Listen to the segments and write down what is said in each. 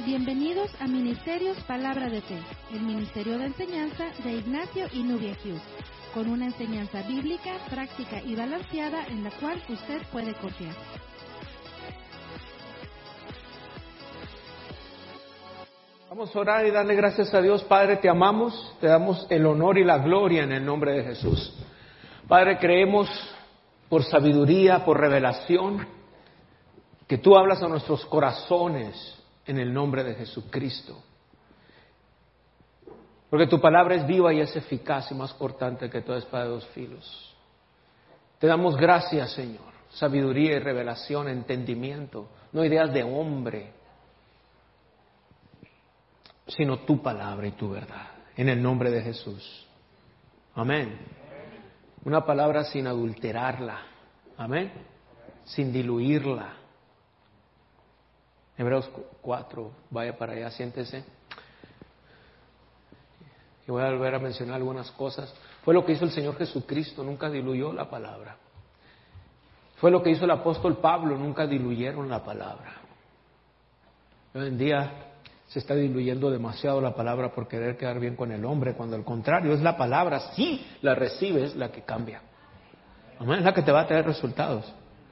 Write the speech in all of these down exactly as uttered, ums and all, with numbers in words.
Bienvenidos a Ministerios Palabra de Fe, el ministerio de enseñanza de Ignacio y Nubia Hughes, con una enseñanza bíblica, práctica y balanceada en la cual usted puede confiar. Vamos a orar y darle gracias a Dios. Padre, te amamos, te damos el honor y la gloria en el nombre de Jesús. Padre, creemos por sabiduría, por revelación, que tú hablas a nuestros corazones en el nombre de Jesucristo. Porque tu palabra es viva y es eficaz y más cortante que toda espada de dos filos. Te damos gracias, Señor, sabiduría y revelación, entendimiento, no ideas de hombre, sino tu palabra y tu verdad, en el nombre de Jesús. Amén. Una palabra sin adulterarla, amén, sin diluirla. Hebreos cuatro, vaya para allá, siéntese. Y voy a volver a mencionar algunas cosas. Fue lo que hizo el Señor Jesucristo, nunca diluyó la palabra. Fue lo que hizo el apóstol Pablo, nunca diluyeron la palabra. Hoy en día se está diluyendo demasiado la palabra por querer quedar bien con el hombre, cuando al contrario es la palabra, si la recibes, la que cambia. Amén, es la que te va a traer resultados.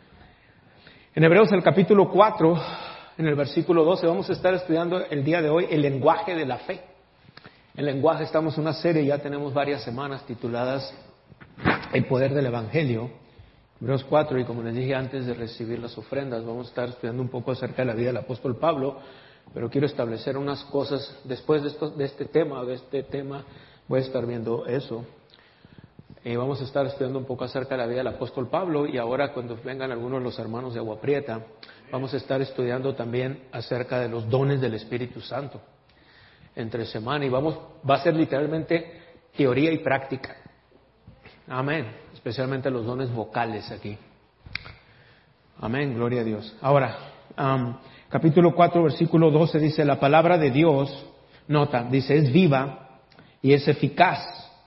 En Hebreos el capítulo cuatro, en el versículo doce, vamos a estar estudiando el día de hoy el lenguaje de la fe. El lenguaje, estamos en una serie, ya tenemos varias semanas tituladas El poder del Evangelio. Hebreos cuatro, y como les dije antes de recibir las ofrendas, vamos a estar estudiando un poco acerca de la vida del apóstol Pablo, pero quiero establecer unas cosas. Después de, esto, de este tema, de este tema, voy a estar viendo eso. Y vamos a estar estudiando un poco acerca de la vida del apóstol Pablo, y ahora cuando vengan algunos de los hermanos de Agua Prieta, vamos a estar estudiando también acerca de los dones del Espíritu Santo entre semana, y vamos, va a ser literalmente teoría y práctica. Amén. Especialmente los dones vocales aquí. Amén, gloria a Dios. Ahora, um, capítulo cuatro, versículo doce dice, la palabra de Dios, nota, dice, es viva y es eficaz,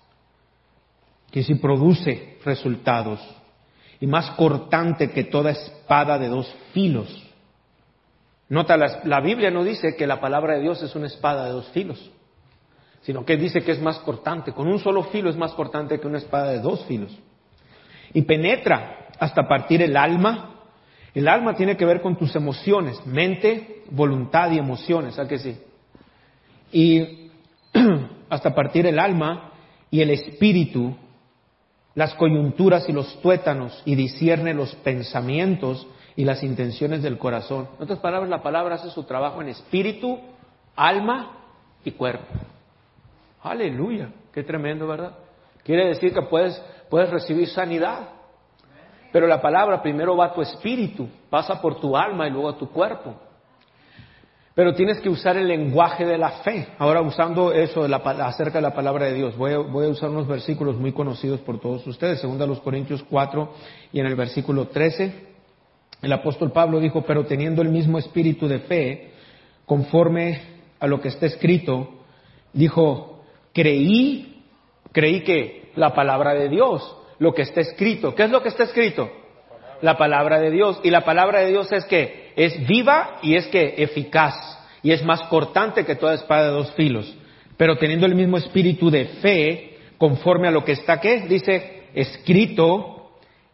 que sí produce resultados, y más cortante que toda espada de dos filos. Nota, la, la Biblia no dice que la palabra de Dios es una espada de dos filos, sino que dice que es más cortante. Con un solo filo es más cortante que una espada de dos filos. Y penetra hasta partir el alma. El alma tiene que ver con tus emociones, mente, voluntad y emociones, ¿a que sí? Y hasta partir el alma y el espíritu, las coyunturas y los tuétanos, y discierne los pensamientos y las intenciones del corazón. En otras palabras, la palabra hace su trabajo en espíritu, alma y cuerpo. Aleluya, qué tremendo, ¿verdad? Quiere decir que puedes, puedes recibir sanidad, pero la palabra primero va a tu espíritu, pasa por tu alma y luego a tu cuerpo. Pero tienes que usar el lenguaje de la fe. Ahora, usando eso de la, acerca de la palabra de Dios, voy a, voy a usar unos versículos muy conocidos por todos ustedes. Segunda a los Corintios cuatro, y en el versículo trece, el apóstol Pablo dijo, pero teniendo el mismo espíritu de fe, conforme a lo que está escrito, dijo, creí, creí que la palabra de Dios, lo que está escrito. ¿Qué es lo que está escrito? La palabra de Dios. Y la palabra de Dios es que es viva y es que eficaz, y es más cortante que toda espada de dos filos. Pero teniendo el mismo espíritu de fe, conforme a lo que está, ¿qué? Dice, escrito,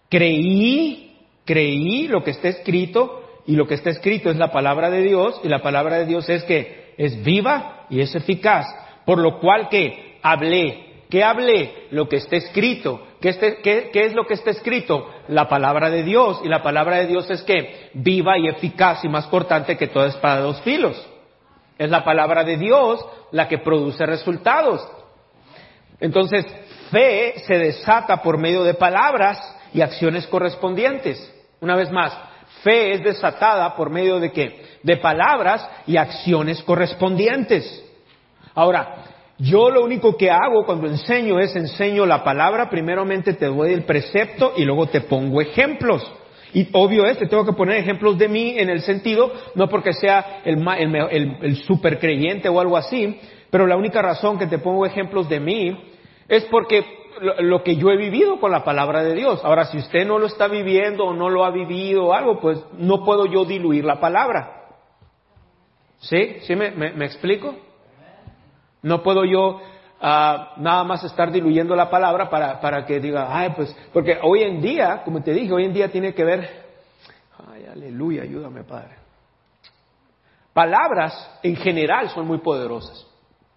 creí, creí lo que está escrito, y lo que está escrito es la palabra de Dios, y la palabra de Dios es que es viva y es eficaz. Por lo cual que hablé. ¿Qué hablé? Lo que está escrito. ¿Qué, este, qué, ¿Qué es lo que está escrito? La palabra de Dios. Y la palabra de Dios es que viva y eficaz y más cortante que toda espada de dos filos. Es la palabra de Dios la que produce resultados. Entonces, fe se desata por medio de palabras y acciones correspondientes. Una vez más, fe es desatada por medio de ¿qué? De palabras y acciones correspondientes. Ahora, yo lo único que hago cuando enseño es enseño la palabra, primeramente te doy el precepto y luego te pongo ejemplos. Y obvio es, te tengo que poner ejemplos de mí en el sentido, no porque sea el, el, el, el super creyente o algo así, pero la única razón que te pongo ejemplos de mí es porque lo, lo que yo he vivido con la palabra de Dios. Ahora, si usted no lo está viviendo o no lo ha vivido o algo, pues no puedo yo diluir la palabra. ¿Sí? ¿Sí me, me, me explico? No puedo yo uh, nada más estar diluyendo la palabra para, para que diga, ay, pues, porque hoy en día, como te dije, hoy en día tiene que ver, ay, aleluya, ayúdame, Padre. Palabras en general son muy poderosas.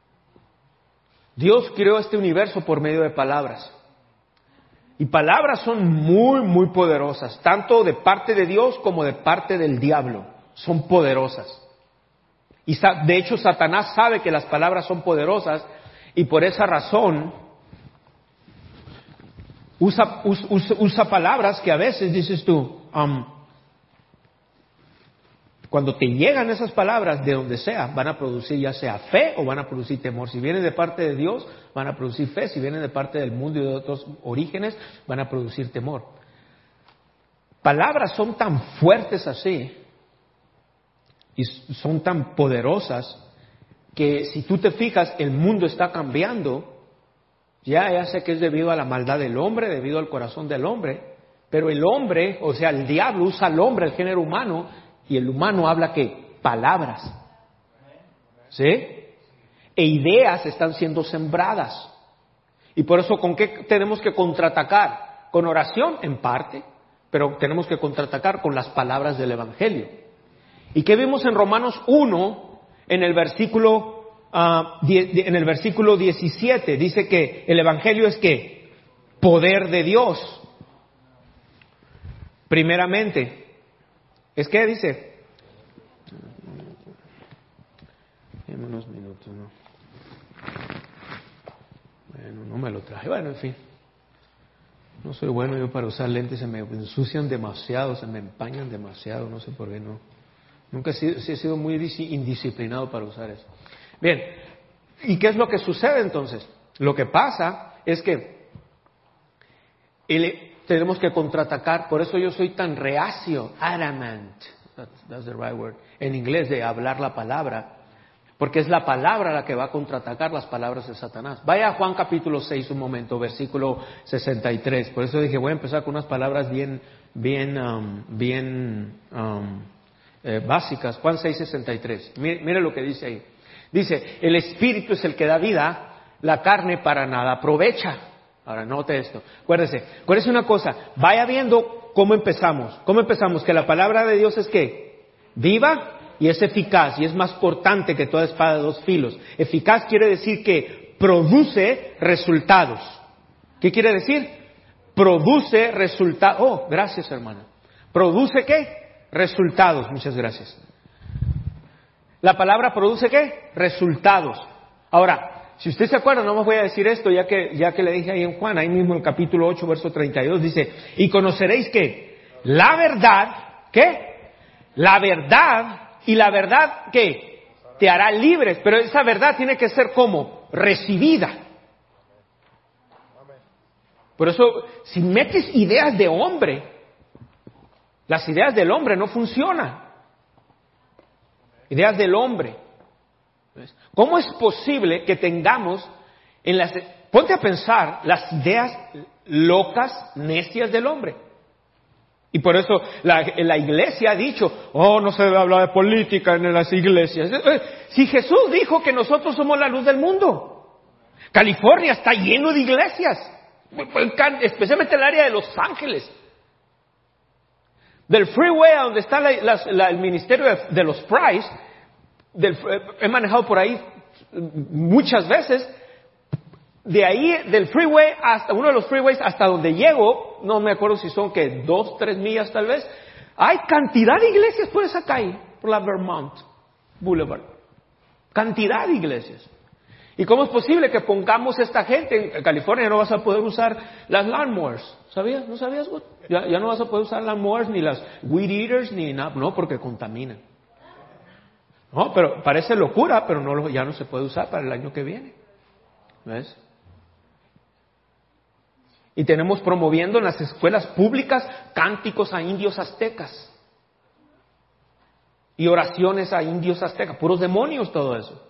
Dios creó este universo por medio de palabras. Y palabras son muy, muy poderosas, tanto de parte de Dios como de parte del diablo. Son poderosas. Y de hecho Satanás sabe que las palabras son poderosas y por esa razón usa, usa, usa palabras que a veces dices tú, um, cuando te llegan esas palabras de donde sea, van a producir ya sea fe o van a producir temor. Si vienen de parte de Dios, van a producir fe. Si vienen de parte del mundo y de otros orígenes, van a producir temor. Palabras son tan fuertes así y son tan poderosas que si tú te fijas, el mundo está cambiando. Ya, ya sé que es debido a la maldad del hombre, debido al corazón del hombre, pero el hombre, o sea, el diablo usa al hombre, el género humano, y el humano habla que palabras, ¿sí? E ideas están siendo sembradas. Y por eso, ¿con qué tenemos que contraatacar? Con oración, en parte, pero tenemos que contraatacar con las palabras del Evangelio. ¿Y qué vimos en Romanos uno, en el versículo, uh, die, en el versículo diecisiete? Dice que el Evangelio es ¿qué? Poder de Dios. Primeramente. ¿Es qué dice? Dame unos minutos, ¿no? Bueno, no me lo traje. Bueno, en fin. No soy bueno yo para usar lentes, se me ensucian demasiado, se me empañan demasiado, no sé por qué no. Nunca he sido, sí he sido muy indisciplinado para usar eso. Bien, ¿y qué es lo que sucede entonces? Lo que pasa es que el, tenemos que contraatacar, por eso yo soy tan reacio, adamant, that's, that's the right word, en inglés, de hablar la palabra, porque es la palabra la que va a contraatacar las palabras de Satanás. Vaya a Juan capítulo seis un momento, versículo sesenta y tres, por eso dije, voy a empezar con unas palabras bien, bien, um, bien um, eh, básicas. Juan seis, sesenta y tres, mire, mire lo que dice ahí. Dice, el Espíritu es el que da vida, la carne para nada aprovecha. Ahora, note esto. Acuérdese, acuérdese una cosa. Vaya viendo cómo empezamos. ¿Cómo empezamos? Que la palabra de Dios es ¿qué? Viva y es eficaz y es más cortante que toda espada de dos filos. Eficaz quiere decir que produce resultados. ¿Qué quiere decir? Produce resultados. Oh, gracias, hermana. ¿Produce qué? Resultados. Muchas gracias. La palabra produce ¿qué? Resultados. Ahora, si usted se acuerda, no me voy a decir esto, ya que, ya que le dije ahí en Juan, ahí mismo en el capítulo ocho, verso treinta y dos, dice, y conoceréis que la verdad, ¿qué? La verdad, y la verdad, ¿qué? Te hará libres, pero esa verdad tiene que ser como recibida. Por eso, si metes ideas de hombre, las ideas del hombre no funcionan. Ideas del hombre. ¿Cómo es posible que tengamos en las, ponte a pensar, las ideas locas, necias del hombre? Y por eso la, la iglesia ha dicho, oh, no se debe hablar de política en las iglesias. Si Jesús dijo que nosotros somos la luz del mundo. California está lleno de iglesias, especialmente el área de Los Ángeles. Del freeway a donde está la, la, la, el ministerio de, de los Price, del, he manejado por ahí muchas veces, de ahí del freeway hasta uno de los freeways hasta donde llego, no me acuerdo si son que dos, tres millas tal vez, hay cantidad de iglesias por esa calle, por la Vermont Boulevard, cantidad de iglesias. ¿Y cómo es posible que pongamos esta gente? En California no vas a poder usar las lawnmowers, ¿sabías? ¿No sabías? Ya, ya no vas a poder usar lawnmowers ni las weed eaters ni nada, no, porque contaminan. No, pero parece locura, pero no, ya no se puede usar para el año que viene. ¿Ves? Y tenemos promoviendo en las escuelas públicas cánticos a indios aztecas. Y oraciones a indios aztecas, puros demonios todo eso.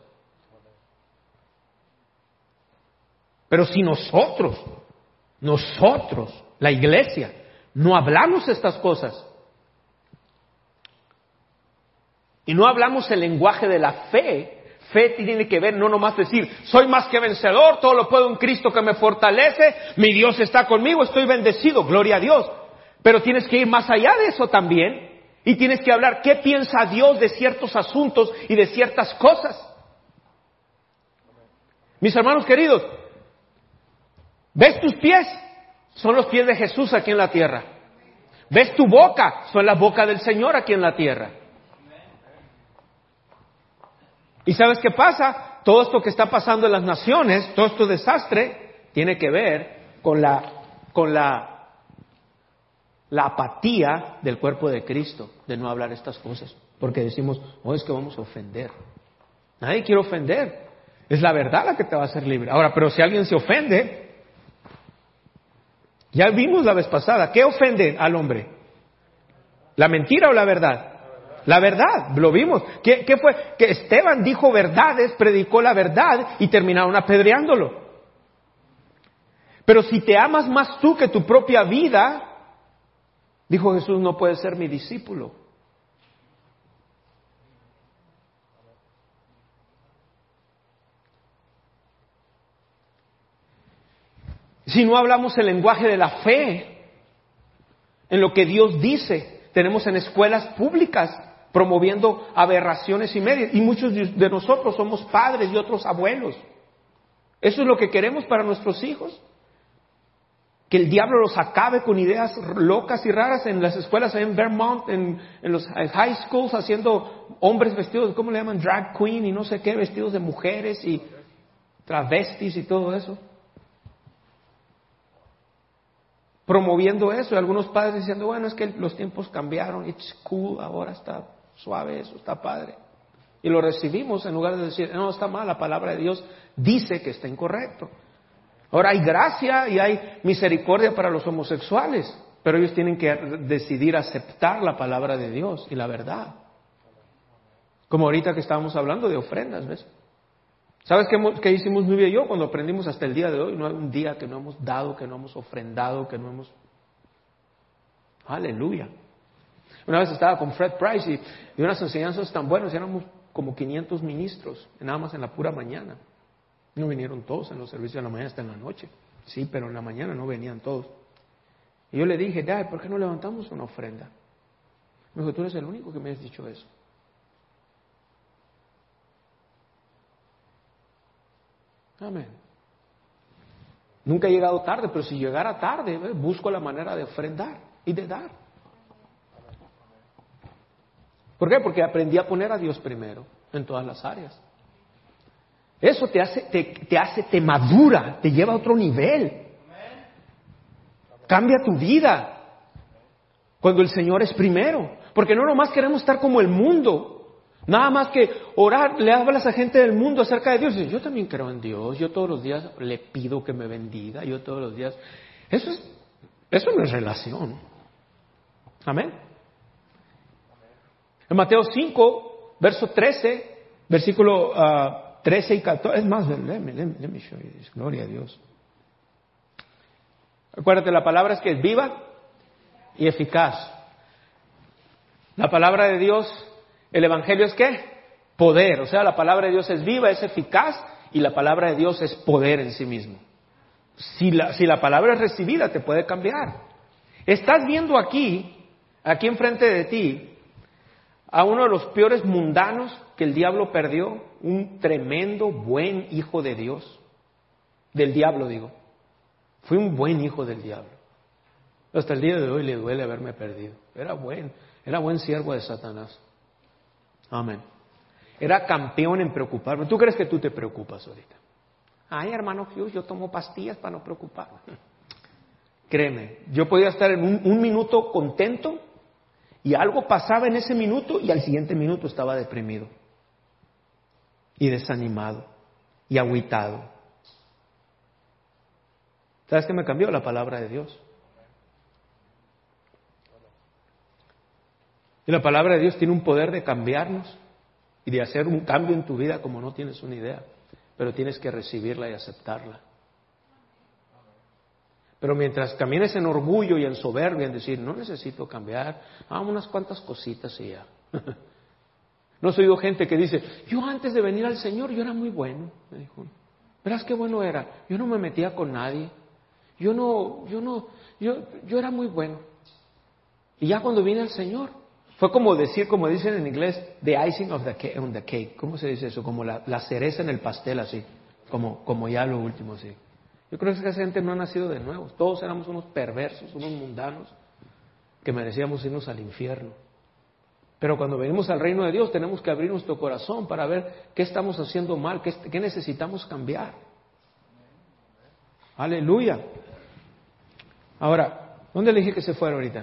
Pero si nosotros, nosotros, la iglesia, no hablamos estas cosas, y no hablamos el lenguaje de la fe, fe tiene que ver no nomás decir, soy más que vencedor, todo lo puedo en Cristo que me fortalece, mi Dios está conmigo, estoy bendecido, gloria a Dios. Pero tienes que ir más allá de eso también, y tienes que hablar qué piensa Dios de ciertos asuntos y de ciertas cosas. Mis hermanos queridos, ¿ves tus pies? Son los pies de Jesús aquí en la tierra. ¿Ves tu boca? Son la boca del Señor aquí en la tierra. ¿Y sabes qué pasa? Todo esto que está pasando en las naciones, todo este desastre, tiene que ver con la, con la, la apatía del cuerpo de Cristo, de no hablar estas cosas. Porque decimos, oh, es que vamos a ofender. Nadie quiere ofender. Es la verdad la que te va a hacer libre. Ahora, pero si alguien se ofende, ya vimos la vez pasada, ¿qué ofende al hombre? ¿La mentira o la verdad? La verdad, lo vimos. ¿Qué, qué fue? Que Esteban dijo verdades, predicó la verdad y terminaron apedreándolo. Pero si te amas más tú que tu propia vida, dijo Jesús, no puedes ser mi discípulo. Si no hablamos el lenguaje de la fe, en lo que Dios dice, tenemos en escuelas públicas promoviendo aberraciones y medias, y muchos de nosotros somos padres y otros abuelos. ¿Eso es lo que queremos para nuestros hijos? Que el diablo los acabe con ideas locas y raras en las escuelas en Vermont, en, en los high schools, haciendo hombres vestidos, ¿cómo le llaman? Drag queen y no sé qué, vestidos de mujeres y travestis y todo eso. Promoviendo eso, y algunos padres diciendo, bueno, es que los tiempos cambiaron, it's cool, ahora está suave eso, está padre. Y lo recibimos en lugar de decir, no, está mal, la palabra de Dios dice que está incorrecto. Ahora hay gracia y hay misericordia para los homosexuales, pero ellos tienen que decidir aceptar la palabra de Dios y la verdad. Como ahorita que estábamos hablando de ofrendas, ¿ves? ¿Sabes qué, qué hicimos Nubia y yo cuando aprendimos hasta el día de hoy? No hay un día que no hemos dado, que no hemos ofrendado, que no hemos... Aleluya. Una vez estaba con Fred Price y, y unas enseñanzas tan buenas, éramos como quinientos ministros, nada más en la pura mañana. No vinieron todos en los servicios de la mañana hasta en la noche. Sí, pero en la mañana no venían todos. Y yo le dije, Dad, ¿por qué no levantamos una ofrenda? Me dijo, tú eres el único que me has dicho eso. Amén. Nunca he llegado tarde, pero si llegara tarde, ¿ves? Busco la manera de ofrendar y de dar. ¿Por qué? Porque aprendí a poner a Dios primero en todas las áreas. Eso te hace, te, te hace, te madura, te lleva a otro nivel. Cambia tu vida cuando el Señor es primero. Porque no nomás queremos estar como el mundo. Nada más que orar, le hablas a gente del mundo acerca de Dios. Y yo también creo en Dios. Yo todos los días le pido que me bendiga. Yo todos los días. Eso es, eso no es relación. Amén. En Mateo cinco, verso trece, versículo uh, trece y catorce. Es más, let me, let me, let me show you this. Gloria a Dios. Acuérdate, la palabra es que es viva y eficaz. La palabra de Dios. ¿El Evangelio es qué? Poder. O sea, la palabra de Dios es viva, es eficaz y la palabra de Dios es poder en sí mismo. Si la, si la palabra es recibida, te puede cambiar. Estás viendo aquí, aquí enfrente de ti, a uno de los peores mundanos que el diablo perdió, un tremendo buen hijo de Dios. Del diablo, digo. Fui un buen hijo del diablo. Hasta el día de hoy le duele haberme perdido. Era buen, era buen siervo de Satanás. Amén. Era campeón en preocuparme. ¿Tú crees que tú te preocupas ahorita? Ay, hermano Hughes, yo tomo pastillas para no preocuparme. Créeme, yo podía estar en un, un minuto contento y algo pasaba en ese minuto y al siguiente minuto estaba deprimido y desanimado y agüitado. ¿Sabes qué me cambió? La palabra de Dios. Y la palabra de Dios tiene un poder de cambiarnos y de hacer un cambio en tu vida como no tienes una idea, pero tienes que recibirla y aceptarla. Pero mientras camines en orgullo y en soberbia, en decir, no necesito cambiar, ah, unas cuantas cositas y ya. ¿No has oído gente que dice, yo antes de venir al Señor yo era muy bueno? Me dijo, verás qué bueno era, yo no me metía con nadie, yo no, yo no, yo, yo era muy bueno. Y ya cuando vine al Señor, fue como decir, como dicen en inglés, the icing of the cake, on the cake. ¿Cómo se dice eso? Como la, la cereza en el pastel, así, como, como ya lo último, así. Yo creo que esa gente no ha nacido de nuevo, todos éramos unos perversos, unos mundanos, que merecíamos irnos al infierno. Pero cuando venimos al reino de Dios tenemos que abrir nuestro corazón para ver qué estamos haciendo mal, qué, qué necesitamos cambiar. Aleluya. Ahora, ¿dónde le dije que se fuera ahorita?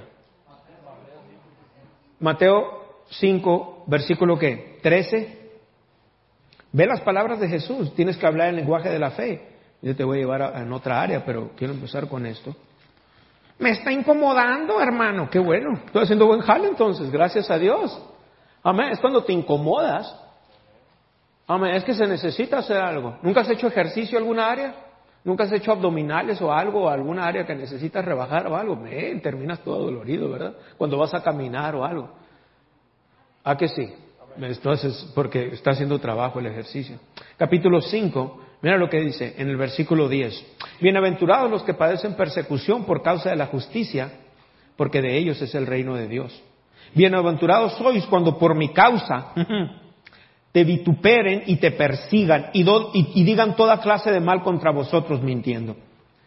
Mateo cinco, versículo ¿qué? trece. Ve las palabras de Jesús, tienes que hablar el lenguaje de la fe. Yo te voy a llevar a, a en otra área, pero quiero empezar con esto. Me está incomodando, hermano. Qué bueno. Estoy haciendo buen jale entonces, gracias a Dios. Amén. Es cuando te incomodas. Amén. Es que se necesita hacer algo. ¿Nunca has hecho ejercicio en alguna área? ¿Nunca has hecho abdominales o algo, o alguna área que necesitas rebajar o algo? Man, terminas todo dolorido, ¿verdad? Cuando vas a caminar o algo. ¿Ah, que sí? Entonces, porque está haciendo trabajo el ejercicio. Capítulo cinco. Mira lo que dice en el versículo diez. Bienaventurados los que padecen persecución por causa de la justicia, porque de ellos es el reino de Dios. Bienaventurados sois cuando por mi causa te vituperen y te persigan y, do, y, y digan toda clase de mal contra vosotros mintiendo.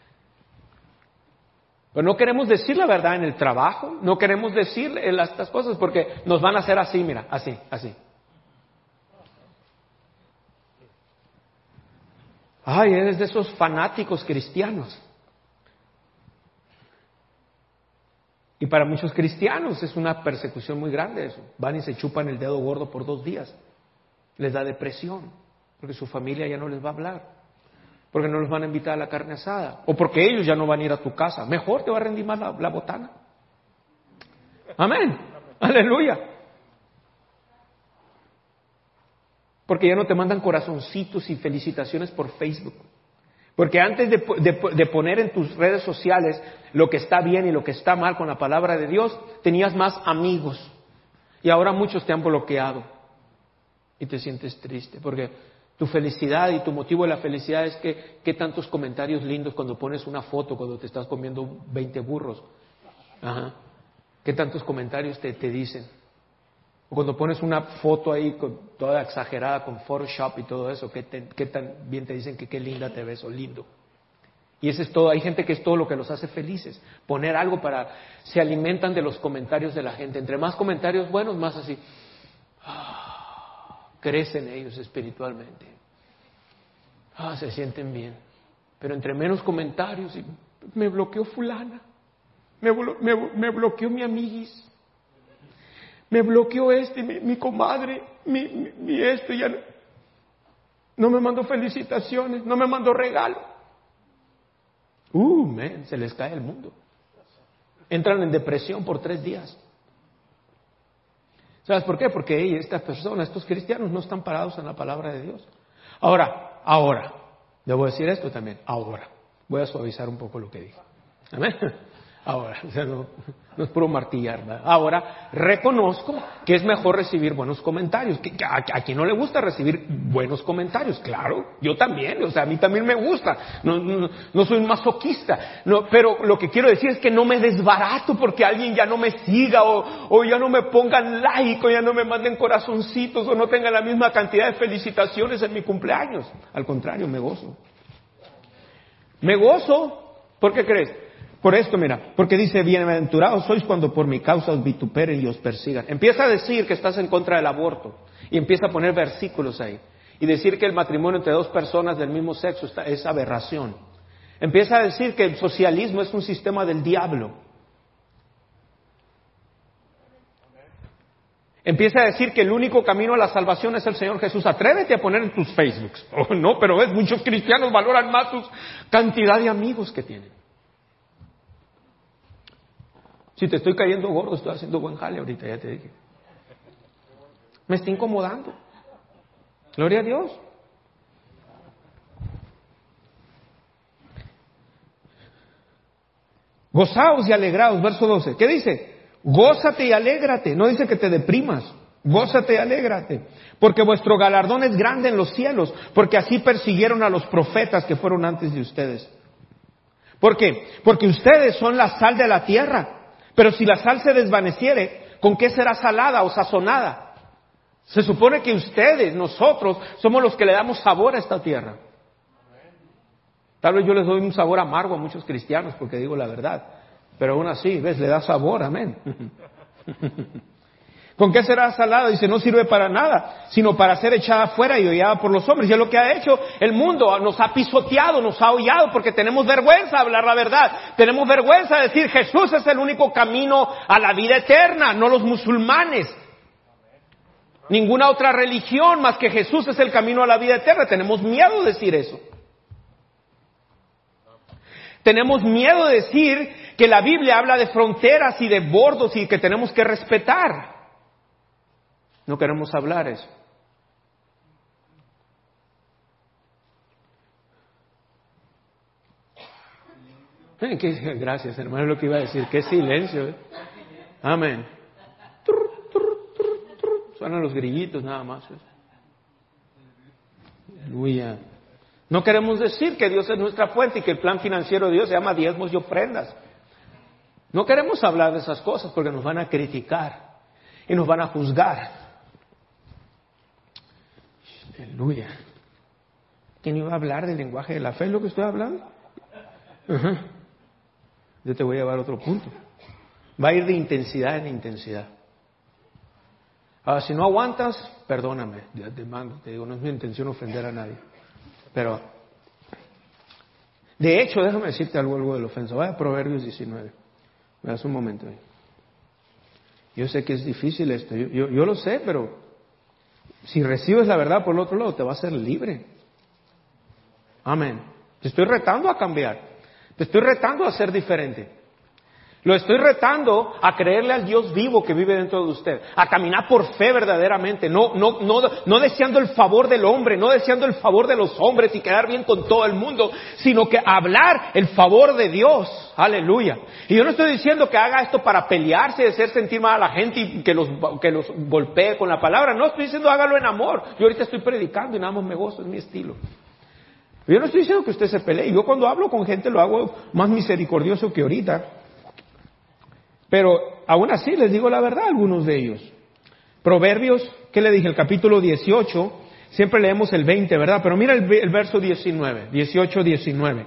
Pero no queremos decir la verdad en el trabajo, no queremos decir estas cosas porque nos van a hacer así, mira, así, así. Ay, eres de esos fanáticos cristianos. Y para muchos cristianos es una persecución muy grande eso. Van y se chupan el dedo gordo por dos días. Les da depresión, porque su familia ya no les va a hablar, porque no los van a invitar a la carne asada, o porque ellos ya no van a ir a tu casa. Mejor te va a rendir más la, la botana. Amén. Aleluya. Porque ya no te mandan corazoncitos y felicitaciones por Facebook. Porque antes de, de, de poner en tus redes sociales lo que está bien y lo que está mal con la palabra de Dios, tenías más amigos. Y ahora muchos te han bloqueado. Y te sientes triste. Porque tu felicidad y tu motivo de la felicidad es que, que tantos comentarios lindos cuando pones una foto, cuando te estás comiendo veinte burros. Ajá. ¿Qué tantos comentarios te, te dicen? O cuando pones una foto ahí con, toda exagerada con Photoshop y todo eso, ¿qué, te, qué tan bien te dicen que qué linda te ves o lindo? Y eso es todo. Hay gente que es todo lo que los hace felices. Poner algo para... Se alimentan de los comentarios de la gente. Entre más comentarios buenos, más así... Ah, crecen ellos espiritualmente. Ah, se sienten bien. Pero entre menos comentarios... Y me bloqueó fulana. Me, me, me bloqueó mi amiguis. Me bloqueó este, mi, mi comadre, mi, mi, mi este, ya no, no me mandó felicitaciones, no me mandó regalo. Uh, man, se les cae el mundo. Entran en depresión por tres días. ¿Sabes por qué? Porque hey, estas personas, estos cristianos no están parados en la palabra de Dios. Ahora, ahora, debo decir esto también, ahora. Voy a suavizar un poco lo que dije. Amén. Ahora, o sea, no, no es puro martillar, ¿verdad? Ahora, reconozco que es mejor recibir buenos comentarios. Que, que a, a quien no le gusta recibir buenos comentarios, claro, yo también, o sea, a mí también me gusta. No, no, no soy un masoquista, no, pero lo que quiero decir es que no me desbarato porque alguien ya no me siga o, o ya no me pongan like o ya no me manden corazoncitos o no tengan la misma cantidad de felicitaciones en mi cumpleaños. Al contrario, me gozo. Me gozo. ¿Por qué crees? Por esto, mira, porque dice, bienaventurados sois cuando por mi causa os vituperen y os persigan. Empieza a decir que estás en contra del aborto y empieza a poner versículos ahí y decir que el matrimonio entre dos personas del mismo sexo está, es aberración. Empieza a decir que el socialismo es un sistema del diablo. Empieza a decir que el único camino a la salvación es el Señor Jesús. Atrévete a poner en tus Facebooks. Oh, no, pero ves, muchos cristianos valoran más su cantidad de amigos que tienen. Si te estoy cayendo gordo, estoy haciendo buen jale ahorita, ya te dije. Me está incomodando. Gloria a Dios. Gozaos y alegraos, verso doce. ¿Qué dice? Gózate y alégrate. No dice que te deprimas. Gózate y alégrate, porque vuestro galardón es grande en los cielos, porque así persiguieron a los profetas que fueron antes de ustedes. ¿Por qué? Porque ustedes son la sal de la tierra, pero si la sal se desvaneciere, ¿con qué será salada o sazonada? Se supone que ustedes, nosotros, somos los que le damos sabor a esta tierra. Tal vez yo les doy un sabor amargo a muchos cristianos porque digo la verdad, pero aún así, ¿ves? Le da sabor, amén. ¿Con qué será salada? Dice, no sirve para nada, sino para ser echada afuera y hollada por los hombres. Y es lo que ha hecho el mundo, nos ha pisoteado, nos ha hollado, porque tenemos vergüenza de hablar la verdad. Tenemos vergüenza de decir, Jesús es el único camino a la vida eterna, no los musulmanes. Ninguna otra religión más que Jesús es el camino a la vida eterna. Tenemos miedo de decir eso. Tenemos miedo de decir que la Biblia habla de fronteras y de bordos y que tenemos que respetar. No queremos hablar eso. Gracias, hermano, es lo que iba a decir. Qué silencio. ¿eh? Amén. Suenan los grillitos nada más. Aleluya. No queremos decir que Dios es nuestra fuente y que el plan financiero de Dios se llama diezmos y ofrendas. No queremos hablar de esas cosas porque nos van a criticar y nos van a juzgar. Aleluya. ¿Quién iba a hablar del lenguaje de la fe? ¿Es lo que estoy hablando? Uh-huh. Yo te voy a llevar a otro punto. Va a ir de intensidad en intensidad. Ahora, si no aguantas, perdóname. Te mando, te digo, no es mi intención ofender a nadie. Pero, de hecho, déjame decirte algo, algo de la ofensa. Vaya a Proverbios diecinueve. Me das un momento ahí. Yo sé que es difícil esto. Yo, yo, yo lo sé, pero si recibes la verdad por el otro lado, te va a hacer libre. Amén. Te estoy retando a cambiar. Te estoy retando a ser diferente. Lo estoy retando a creerle al Dios vivo que vive dentro de usted. A caminar por fe verdaderamente. No, no, no, no deseando el favor del hombre, no deseando el favor de los hombres y quedar bien con todo el mundo, sino que hablar el favor de Dios. Aleluya. Y yo no estoy diciendo que haga esto para pelearse, de hacer sentir mal a la gente y que los, que los golpee con la palabra. No estoy diciendo hágalo en amor. Yo ahorita estoy predicando y nada más me gozo, es mi estilo. Yo no estoy diciendo que usted se pelee. Yo cuando hablo con gente lo hago más misericordioso que ahorita. Pero aún así les digo la verdad a algunos de ellos. Proverbios, ¿qué le dije? El capítulo dieciocho, siempre leemos el veinte, ¿verdad? Pero mira el, el verso diecinueve, dieciocho, diecinueve.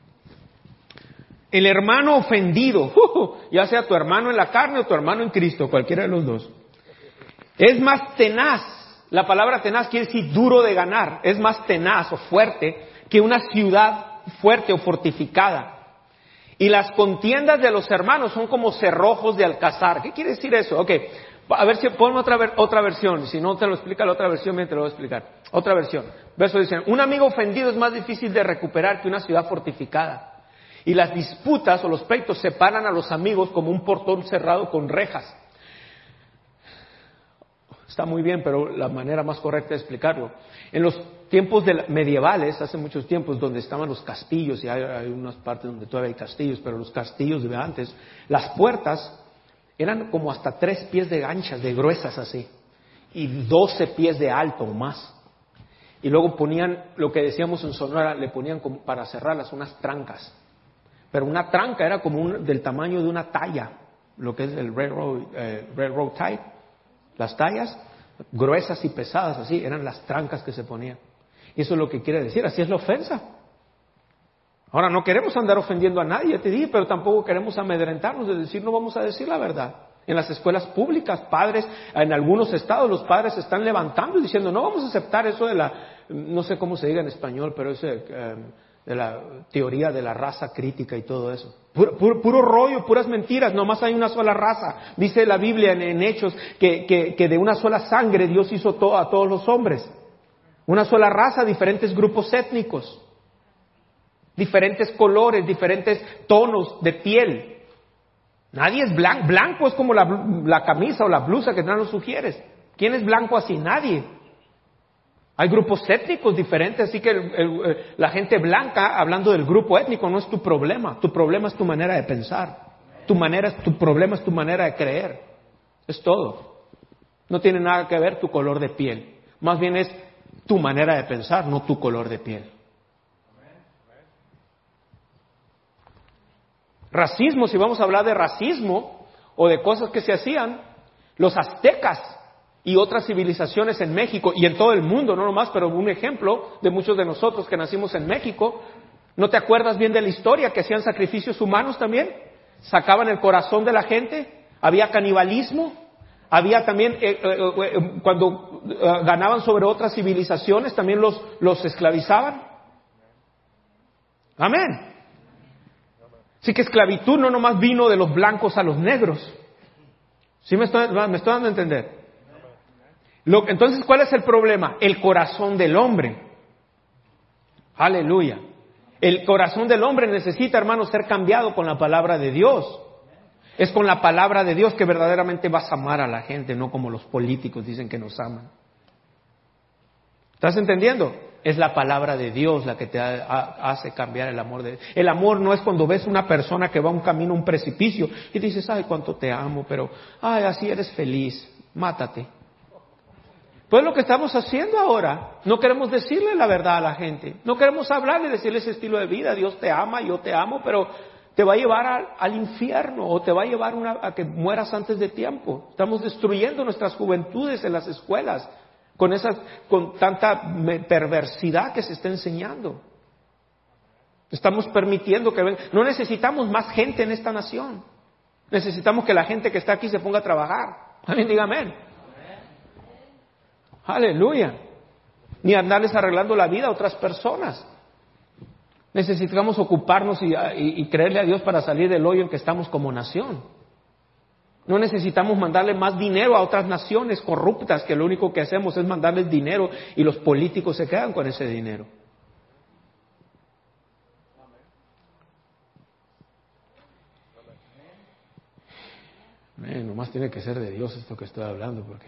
El hermano ofendido, uh, ya sea tu hermano en la carne o tu hermano en Cristo, cualquiera de los dos, es más tenaz. La palabra tenaz quiere decir duro de ganar. Es más tenaz o fuerte que una ciudad fuerte o fortificada. Y las contiendas de los hermanos son como cerrojos de alcázar. ¿Qué quiere decir eso? Ok, a ver si ponme otra, ver, otra versión. Si no te lo explica la otra versión, bien te lo voy a explicar. Otra versión. Verso dice, un amigo ofendido es más difícil de recuperar que una ciudad fortificada. Y las disputas o los pleitos separan a los amigos como un portón cerrado con rejas. Está muy bien, pero la manera más correcta de explicarlo. En los tiempos de la, medievales, hace muchos tiempos, donde estaban los castillos, y hay, hay unas partes donde todavía hay castillos, pero los castillos de antes, las puertas eran como hasta tres pies de anchas, de gruesas así, y doce pies de alto o más. Y luego ponían, lo que decíamos en Sonora, le ponían como para cerrarlas unas trancas. Pero una tranca era como un, del tamaño de una talla, lo que es el railroad, eh, railroad tie. Las tallas gruesas y pesadas, así, eran las trancas que se ponían. Y eso es lo que quiere decir, así es la ofensa. Ahora, no queremos andar ofendiendo a nadie, te dije, pero tampoco queremos amedrentarnos de decir, no vamos a decir la verdad. En las escuelas públicas, padres, en algunos estados, los padres se están levantando y diciendo, no vamos a aceptar eso de la, no sé cómo se diga en español, pero ese, eh, de la teoría de la raza crítica y todo eso. Puro, puro, puro rollo, puras mentiras, nomás hay una sola raza. Dice la Biblia en, en Hechos que, que, que de una sola sangre Dios hizo todo, a todos los hombres. Una sola raza, diferentes grupos étnicos, diferentes colores, diferentes tonos de piel. Nadie es blanco, blanco es como la, la camisa o la blusa que traen los sugieres. ¿Quién es blanco así? Nadie. Hay grupos étnicos diferentes, así que el, el, la gente blanca, hablando del grupo étnico, no es tu problema. Tu problema es tu manera de pensar. Tu, manera, tu problema es tu manera de creer. Es todo. No tiene nada que ver tu color de piel. Más bien es tu manera de pensar, no tu color de piel. Racismo, si vamos a hablar de racismo o de cosas que se hacían, los aztecas y otras civilizaciones en México y en todo el mundo, no nomás, pero un ejemplo de muchos de nosotros que nacimos en México, ¿no te acuerdas bien de la historia que hacían sacrificios humanos también? Sacaban el corazón de la gente, había canibalismo, había también, eh, eh, eh, cuando eh, ganaban sobre otras civilizaciones, también los, los esclavizaban. Amén. Así que esclavitud no nomás vino de los blancos a los negros. ¿Sí me estoy, me estoy dando a entender? Lo, entonces, ¿cuál es el problema? El corazón del hombre. Aleluya. El corazón del hombre necesita, hermanos, ser cambiado con la palabra de Dios. Es con la palabra de Dios que verdaderamente vas a amar a la gente, no como los políticos dicen que nos aman. ¿Estás entendiendo? Es la palabra de Dios la que te hace cambiar el amor de Dios. El amor no es cuando ves una persona que va un camino, un precipicio, y dices, ay, cuánto te amo, pero, ay, así eres feliz, mátate. Pues lo que estamos haciendo ahora, no queremos decirle la verdad a la gente, no queremos hablarle, decirle ese estilo de vida, Dios te ama, yo te amo, pero te va a llevar al, al infierno o te va a llevar una, a que mueras antes de tiempo. Estamos destruyendo nuestras juventudes en las escuelas con, esas, con tanta perversidad que se está enseñando. Estamos permitiendo que venga. No necesitamos más gente en esta nación. Necesitamos que la gente que está aquí se ponga a trabajar. Amén, diga amén. Aleluya. Ni andarles arreglando la vida a otras personas. Necesitamos ocuparnos y, y, y creerle a Dios para salir del hoyo en que estamos como nación. No necesitamos mandarle más dinero a otras naciones corruptas que lo único que hacemos es mandarles dinero y los políticos se quedan con ese dinero. Eh, nomás tiene que ser de Dios esto que estoy hablando, porque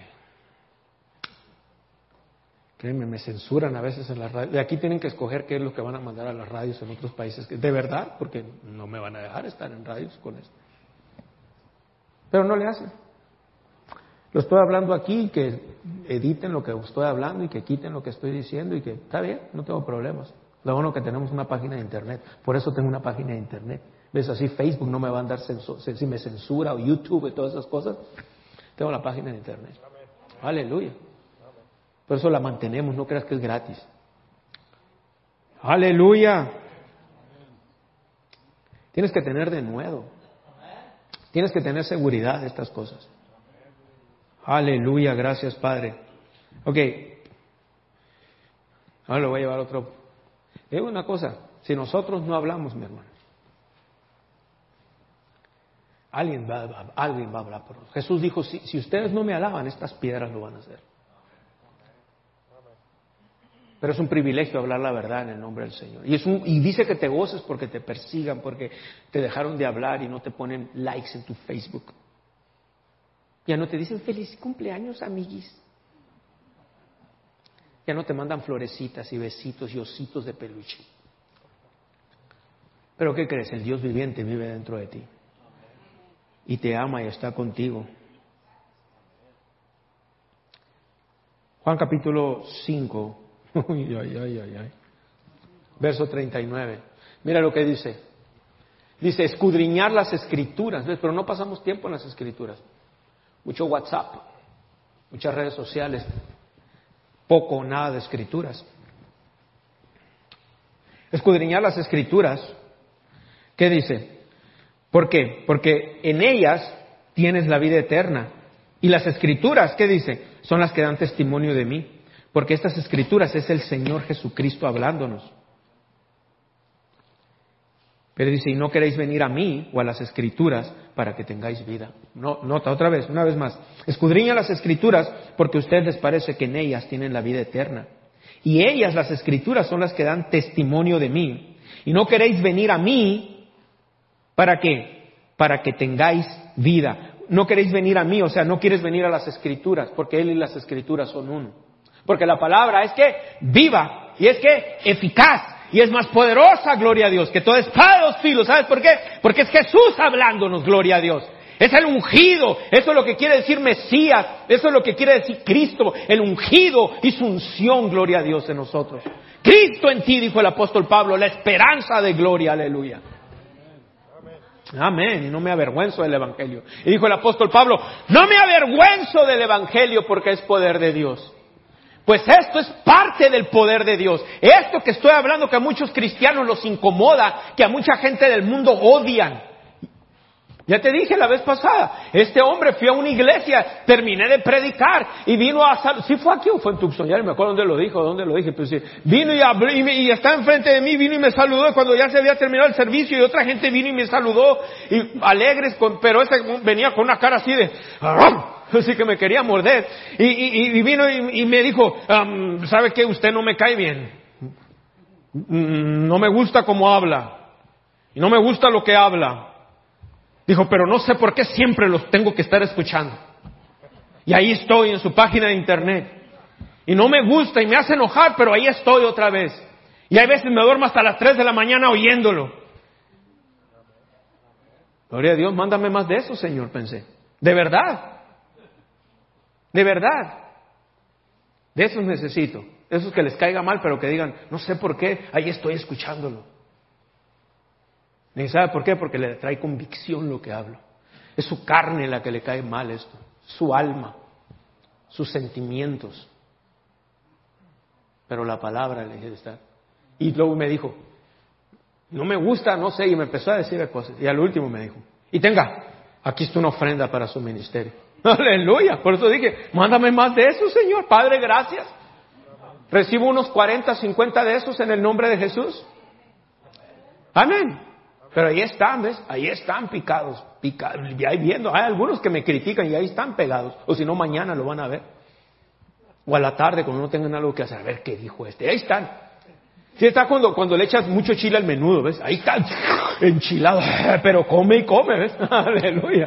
créeme, me censuran a veces en las radios. De aquí tienen que escoger qué es lo que van a mandar a las radios en otros países. De verdad, porque no me van a dejar estar en radios con esto. Pero no le hacen. Lo estoy hablando aquí, que editen lo que estoy hablando y que quiten lo que estoy diciendo y que está bien, no tengo problemas. Lo bueno que tenemos una página de internet, por eso tengo una página de internet. ¿Ves? Así Facebook no me va a andar censura, si me censura, o YouTube y todas esas cosas. Tengo la página de internet. Aleluya. Por eso la mantenemos, no creas que es gratis. Aleluya. Tienes que tener de nuevo. Tienes que tener seguridad de estas cosas. Aleluya, gracias Padre. Ok. Ahora lo voy a llevar a otro. Es una cosa, si nosotros no hablamos, mi hermano, alguien va, va, alguien va a hablar por nosotros. Jesús dijo, si, si ustedes no me alaban, estas piedras lo van a hacer. Pero es un privilegio hablar la verdad en el nombre del Señor. Y, es un, y dice que te goces porque te persigan, porque te dejaron de hablar y no te ponen likes en tu Facebook. Ya no te dicen feliz cumpleaños, amiguis. Ya no te mandan florecitas y besitos y ositos de peluche. Pero ¿qué crees? El Dios viviente vive dentro de ti. Y te ama y está contigo. Juan capítulo cinco. Ay, ay, ay, ay, ay. Verso treinta y nueve. Mira lo que dice. Dice, escudriñar las escrituras. ¿Ves? Pero no pasamos tiempo en las escrituras. Mucho WhatsApp, muchas redes sociales, poco o nada de escrituras. Escudriñar las escrituras. ¿Qué dice? ¿Por qué? Porque en ellas tienes la vida eterna. Y las escrituras, ¿qué dice? Son las que dan testimonio de mí. Porque estas escrituras es el Señor Jesucristo hablándonos. Pero dice, y no queréis venir a mí o a las escrituras para que tengáis vida. No, nota otra vez, una vez más. Escudriña las escrituras porque a ustedes les parece que en ellas tienen la vida eterna. Y ellas, las escrituras, son las que dan testimonio de mí. Y no queréis venir a mí, ¿para qué? Para que tengáis vida. No queréis venir a mí, o sea, no quieres venir a las escrituras, porque Él y las escrituras son uno. Porque la palabra es que viva, y es que eficaz, y es más poderosa, gloria a Dios, que toda espada de dos filos. ¿Sabes por qué? Porque es Jesús hablándonos, gloria a Dios. Es el ungido. Eso es lo que quiere decir Mesías. Eso es lo que quiere decir Cristo. El ungido y su unción, gloria a Dios en nosotros. Cristo en ti, dijo el apóstol Pablo, la esperanza de gloria, aleluya. Amén. Y no me avergüenzo del evangelio. Y dijo el apóstol Pablo, no me avergüenzo del evangelio porque es poder de Dios. Pues esto es parte del poder de Dios. Esto que estoy hablando que a muchos cristianos los incomoda, que a mucha gente del mundo odian. Ya te dije la vez pasada, este hombre fui a una iglesia, terminé de predicar y vino a saludar. ¿Sí fue aquí o fue en Tucson? Ya no me acuerdo dónde lo dijo, dónde lo dije. Pero sí, vino y, habló, y, me, y está enfrente de mí, vino y me saludó. Y cuando ya se había terminado el servicio y otra gente vino y me saludó, y alegres, con, pero ese venía con una cara así de... Así que me quería morder. Y, y, y vino y, y me dijo, um, ¿sabe qué? Usted no me cae bien. No me gusta cómo habla. Y no me gusta lo que habla. Dijo, pero no sé por qué siempre los tengo que estar escuchando. Y ahí estoy en su página de internet. Y no me gusta y me hace enojar, pero ahí estoy otra vez. Y hay veces me duermo hasta las tres de la mañana oyéndolo. Gloria a Dios, mándame más de eso, Señor, pensé. De verdad. De verdad. De esos necesito. Esos que les caiga mal, pero que digan, no sé por qué, ahí estoy escuchándolo. ¿Y sabe por qué? Porque le trae convicción lo que hablo. Es su carne la que le cae mal esto. Su alma. Sus sentimientos. Pero la palabra le dije estar. Y luego me dijo, no me gusta, no sé, y me empezó a decir cosas. Y al último me dijo, y tenga, aquí está una ofrenda para su ministerio. Aleluya, por eso dije, mándame más de eso, Señor. Padre, gracias. Recibo unos cuarenta, cincuenta de esos en el nombre de Jesús. Amén. Pero ahí están, ¿ves? Ahí están picados, picados. Y ahí viendo, hay algunos que me critican y ahí están pegados. O si no, mañana lo van a ver. O a la tarde cuando no tengan algo que hacer, a ver qué dijo este. Ahí están. Sí, está cuando, cuando le echas mucho chile al menudo, ¿ves? Ahí está enchilado, pero come y come, ¿ves? Aleluya.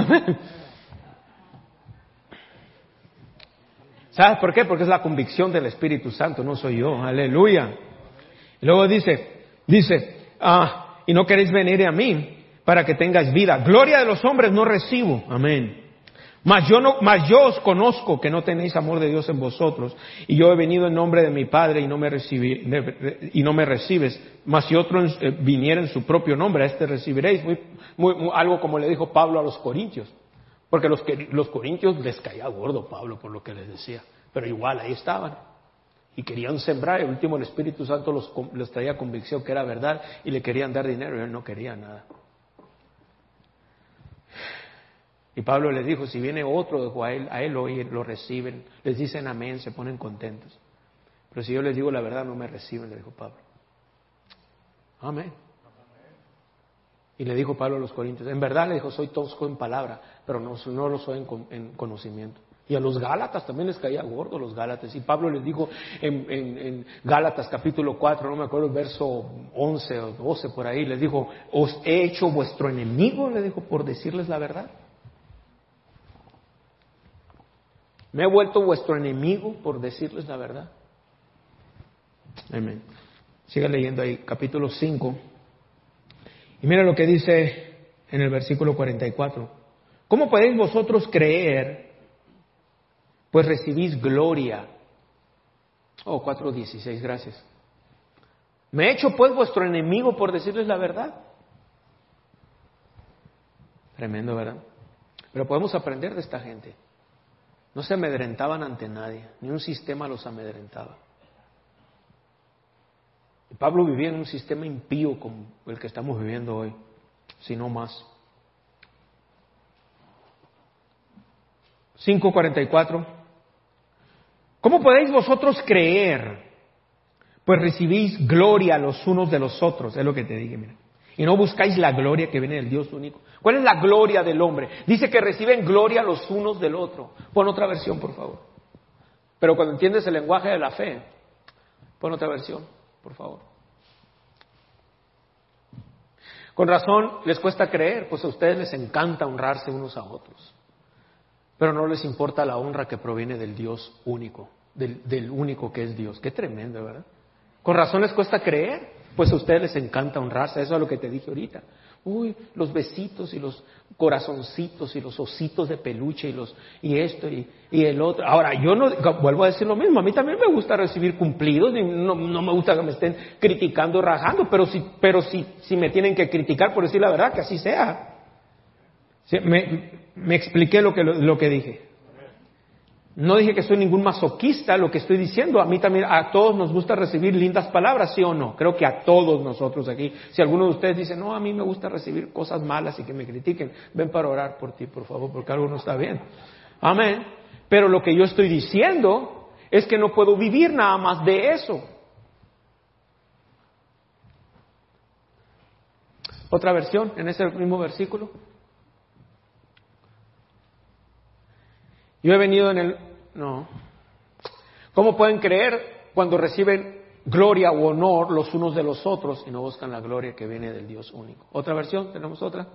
¿Sabes por qué? Porque es la convicción del Espíritu Santo, no soy yo. Aleluya. Y luego dice, dice, ah, y no queréis venir a mí para que tengáis vida. Gloria de los hombres no recibo. Amén. Mas yo no, mas yo os conozco que no tenéis amor de Dios en vosotros, y yo he venido en nombre de mi Padre y no me recibí, y no me recibes. Mas si otro viniera en su propio nombre, a este recibiréis. Muy, muy, muy, algo como le dijo Pablo a los corintios. Porque los, los corintios les caía gordo Pablo por lo que les decía. Pero igual ahí estaban. Y querían sembrar. El último el Espíritu Santo los, les traía convicción que era verdad. Y le querían dar dinero y él no quería nada. Y Pablo les dijo, si viene otro, dijo, a él, a él lo, lo reciben. Les dicen amén, se ponen contentos. Pero si yo les digo la verdad, no me reciben, le dijo Pablo. Amén. Y le dijo Pablo a los corintios, en verdad le dijo, soy tosco en palabra, pero no, no lo soy en, en conocimiento. Y a los Gálatas también les caía gordo los Gálatas. Y Pablo les dijo en, en, en Gálatas capítulo cuatro, no me acuerdo el verso once o doce por ahí, les dijo, os he hecho vuestro enemigo, le dijo, por decirles la verdad. Me he vuelto vuestro enemigo por decirles la verdad. Amén. Siga leyendo ahí, capítulo cinco. Y mira lo que dice en el versículo cuarenta y cuatro. ¿Cómo podéis vosotros creer, pues recibís gloria? Oh, cuatro dieciséis, gracias. ¿Me he hecho pues vuestro enemigo por decirles la verdad? Tremendo, ¿verdad? Pero podemos aprender de esta gente. No se amedrentaban ante nadie, ni un sistema los amedrentaba. Y Pablo vivía en un sistema impío como el que estamos viviendo hoy, si no más. cinco cuarenta y cuatro. ¿Cómo podéis vosotros creer? Pues recibís gloria los unos de los otros, es lo que te dije, mira. Y no buscáis la gloria que viene del Dios único. ¿Cuál es la gloria del hombre? Dice que reciben gloria los unos del otro. Pon otra versión, por favor. Pero cuando entiendes el lenguaje de la fe, pon otra versión, por favor. Con razón les cuesta creer, pues a ustedes les encanta honrarse unos a otros. Pero no les importa la honra que proviene del Dios único, del, del único que es Dios. Qué tremendo, ¿verdad? Con razón les cuesta creer, pues a ustedes les encanta honrarse. Eso es lo que te dije ahorita. Uy, los besitos y los corazoncitos y los ositos de peluche y los y esto y, y el otro. Ahora, yo no vuelvo a decir lo mismo, a mí también me gusta recibir cumplidos y no, no me gusta que me estén criticando, rajando, pero si, pero si, si me tienen que criticar por decir la verdad, que así sea. ¿Sí? Me, me expliqué lo que, lo, lo que dije. No dije que soy ningún masoquista, lo que estoy diciendo, a mí también, a todos nos gusta recibir lindas palabras, ¿sí o no? Creo que a todos nosotros aquí. Si alguno de ustedes dice, no, a mí me gusta recibir cosas malas y que me critiquen, ven para orar por ti, por favor, porque algo no está bien. Amén. Pero lo que yo estoy diciendo es que no puedo vivir nada más de eso. Otra versión en ese mismo versículo. Yo he venido en el... No. ¿Cómo pueden creer cuando reciben gloria o honor los unos de los otros y no buscan la gloria que viene del Dios único? ¿Otra versión? ¿Tenemos otra?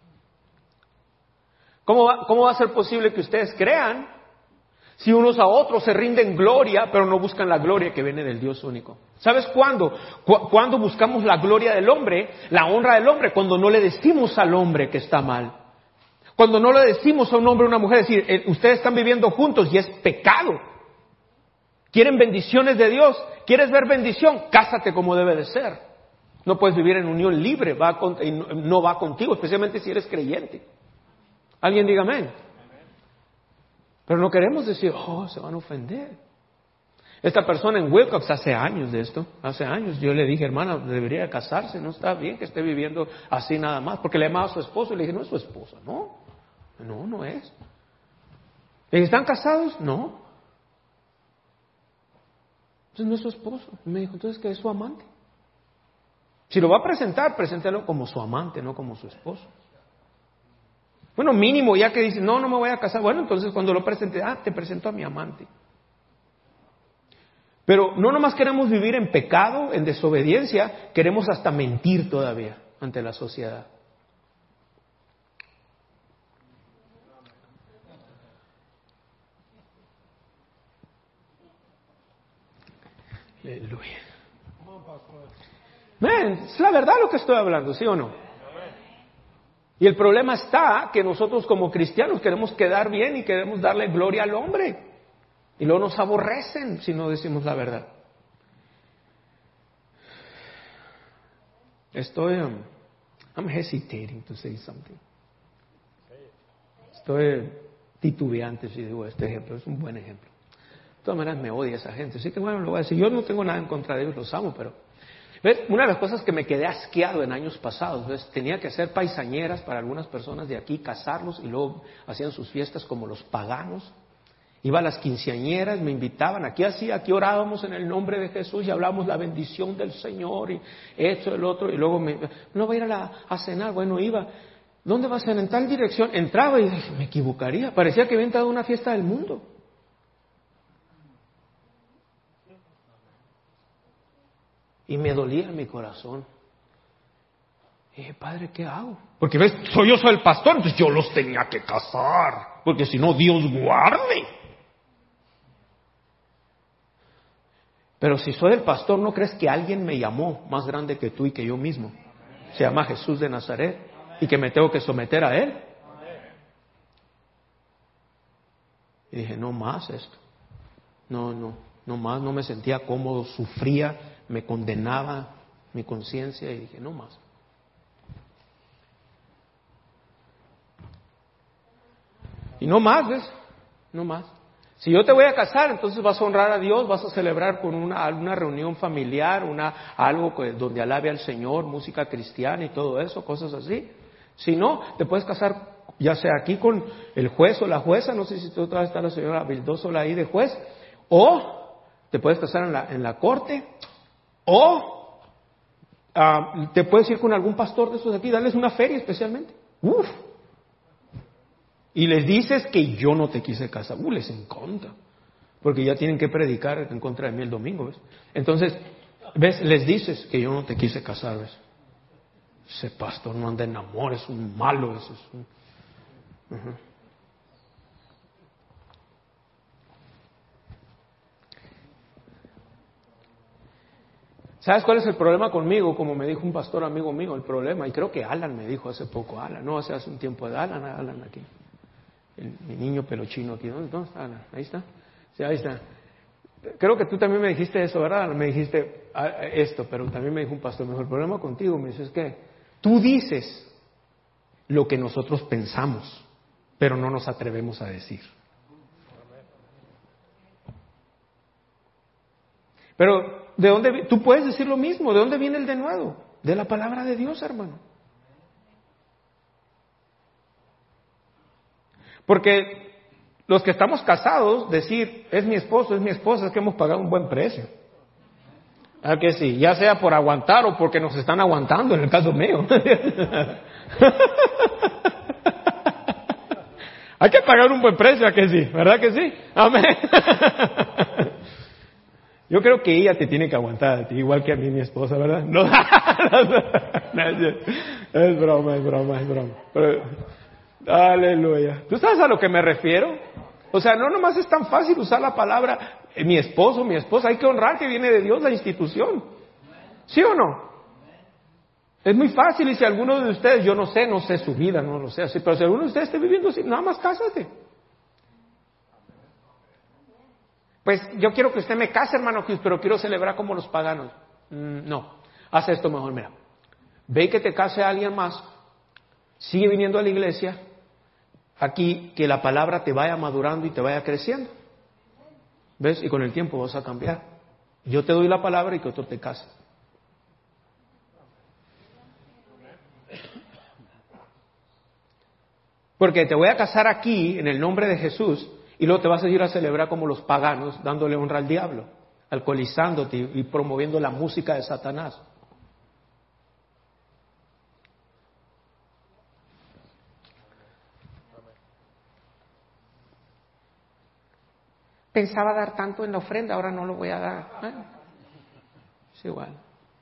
¿Cómo va, cómo va a ser posible que ustedes crean si unos a otros se rinden gloria pero no buscan la gloria que viene del Dios único? ¿Sabes cuándo? Cu- cuando buscamos la gloria del hombre, la honra del hombre, cuando no le decimos al hombre que está mal. Cuando no le decimos a un hombre o una mujer, decir, eh, ustedes están viviendo juntos y es pecado. ¿Quieren bendiciones de Dios? ¿Quieres ver bendición? Cásate como debe de ser. No puedes vivir en unión libre, va con, y no, no va contigo, especialmente si eres creyente. Alguien diga amén. Pero no queremos decir, oh, se van a ofender. Esta persona en Wilcox hace años de esto, hace años, yo le dije, hermana, debería casarse, no está bien que esté viviendo así nada más, porque le amaba a su esposo y le dije, no es su esposa, no. No, no es. Le dije, ¿están casados? No. Entonces no es su esposo. Me dijo, entonces, ¿qué es su amante? Si lo va a presentar, preséntelo como su amante, no como su esposo. Bueno, mínimo, ya que dice, no, no me voy a casar. Bueno, entonces cuando lo presente, ah, te presento a mi amante. Pero no nomás queremos vivir en pecado, en desobediencia, queremos hasta mentir todavía ante la sociedad. Aleluya. Man, es la verdad lo que estoy hablando, ¿sí o no? Y el problema está que nosotros como cristianos queremos quedar bien y queremos darle gloria al hombre. Y luego nos aborrecen si no decimos la verdad. Estoy, um, I'm hesitating to say something. Estoy titubeante si digo este ejemplo, es un buen ejemplo. De todas maneras me odia esa gente, así que bueno, lo voy a decir. Yo no tengo nada en contra de ellos, los amo, pero... ¿Ves? Una de las cosas que me quedé asqueado en años pasados, ¿ves? Tenía que hacer paisañeras para algunas personas de aquí, casarlos, y luego hacían sus fiestas como los paganos. Iba a las quinceañeras, me invitaban, aquí así, aquí orábamos en el nombre de Jesús y hablábamos la bendición del Señor y esto, el otro, y luego me, no voy a ir a, la, a cenar, bueno, iba, ¿dónde vas a cenar? En tal dirección, entraba y dije, me equivocaría, parecía que había entrado a una fiesta del mundo. Y me dolía en mi corazón. Y dije, Padre, ¿qué hago? Porque ves, soy yo soy el pastor, entonces yo los tenía que casar, porque si no, Dios guarde. Pero si soy el pastor, ¿no crees que alguien me llamó más grande que tú y que yo mismo? Se llama Jesús de Nazaret y que me tengo que someter a Él. Y dije, no más esto. No, no, no más, no me sentía cómodo, sufría, me condenaba mi conciencia y dije, no más. Y no más, ¿ves? No más. Si yo te voy a casar, entonces vas a honrar a Dios, vas a celebrar con una, una reunión familiar, una, algo que, donde alabe al Señor, música cristiana y todo eso, cosas así. Si no, te puedes casar ya sea aquí con el juez o la jueza, no sé si tú todavía está la señora Vildosola ahí de juez, o te puedes casar en la, en la corte, o uh, te puedes ir con algún pastor de esos de aquí, darles una feria especialmente. Uf. Y les dices que yo no te quise casar. Uh, les encanta. Porque ya tienen que predicar en contra de mí el domingo, ¿ves? Entonces, ¿ves? Les dices que yo no te quise casar, ¿ves? Ese pastor no anda en amor, es un malo, eso es un... Uh-huh. ¿Sabes cuál es el problema conmigo? Como me dijo un pastor amigo mío, el problema, y creo que Alan me dijo hace poco, Alan, no, hace, hace un tiempo de Alan, Alan aquí, el, mi niño pelochino aquí, ¿dónde, dónde está Alan? Ahí está, sí, ahí está. Creo que tú también me dijiste eso, ¿verdad? Me dijiste esto, pero también me dijo un pastor, me dijo, el problema contigo, me dice, es que tú dices lo que nosotros pensamos, pero no nos atrevemos a decir. Pero, ¿de dónde? Tú puedes decir lo mismo. ¿De dónde viene el denuedo? De la palabra de Dios, hermano. Porque los que estamos casados, decir, es mi esposo, es mi esposa, es que hemos pagado un buen precio. ¿A que sí? Ya sea por aguantar o porque nos están aguantando, en el caso mío. Hay que pagar un buen precio, ¿a que sí? ¿Verdad que sí? Amén. Yo creo que ella te tiene que aguantar a ti, igual que a mí, mi esposa, ¿verdad? No, es broma, es broma, es broma. Pero, aleluya. ¿Tú sabes a lo que me refiero? O sea, no nomás es tan fácil usar la palabra eh, mi esposo, mi esposa. Hay que honrar que viene de Dios la institución. ¿Sí o no? Es muy fácil, y si alguno de ustedes, yo no sé, no sé su vida, no lo sé así, pero si alguno de ustedes está viviendo así, nada más cásate. Pues yo quiero que usted me case, hermano, pero quiero celebrar como los paganos. Mm, no, haz esto mejor, mira. Ve que te case a alguien más, sigue viniendo a la iglesia, aquí que la palabra te vaya madurando y te vaya creciendo. ¿Ves? Y con el tiempo vas a cambiar. Yo te doy la palabra y que otro te case. Porque te voy a casar aquí en el nombre de Jesús y luego te vas a ir a celebrar como los paganos, dándole honra al diablo, alcoholizándote y promoviendo la música de Satanás. Pensaba dar tanto en la ofrenda, ahora no lo voy a dar. ¿Eh? Es igual.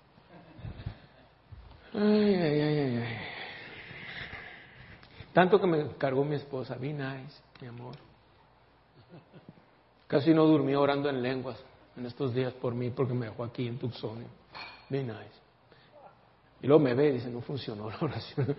Ay, ay, ay, ay, ay. Tanto que me cargó mi esposa, be nice, mi amor. Casi no durmió orando en lenguas en estos días por mí, porque me dejó aquí en Tucson. Be nice. Y luego me ve y dice, no funcionó la oración.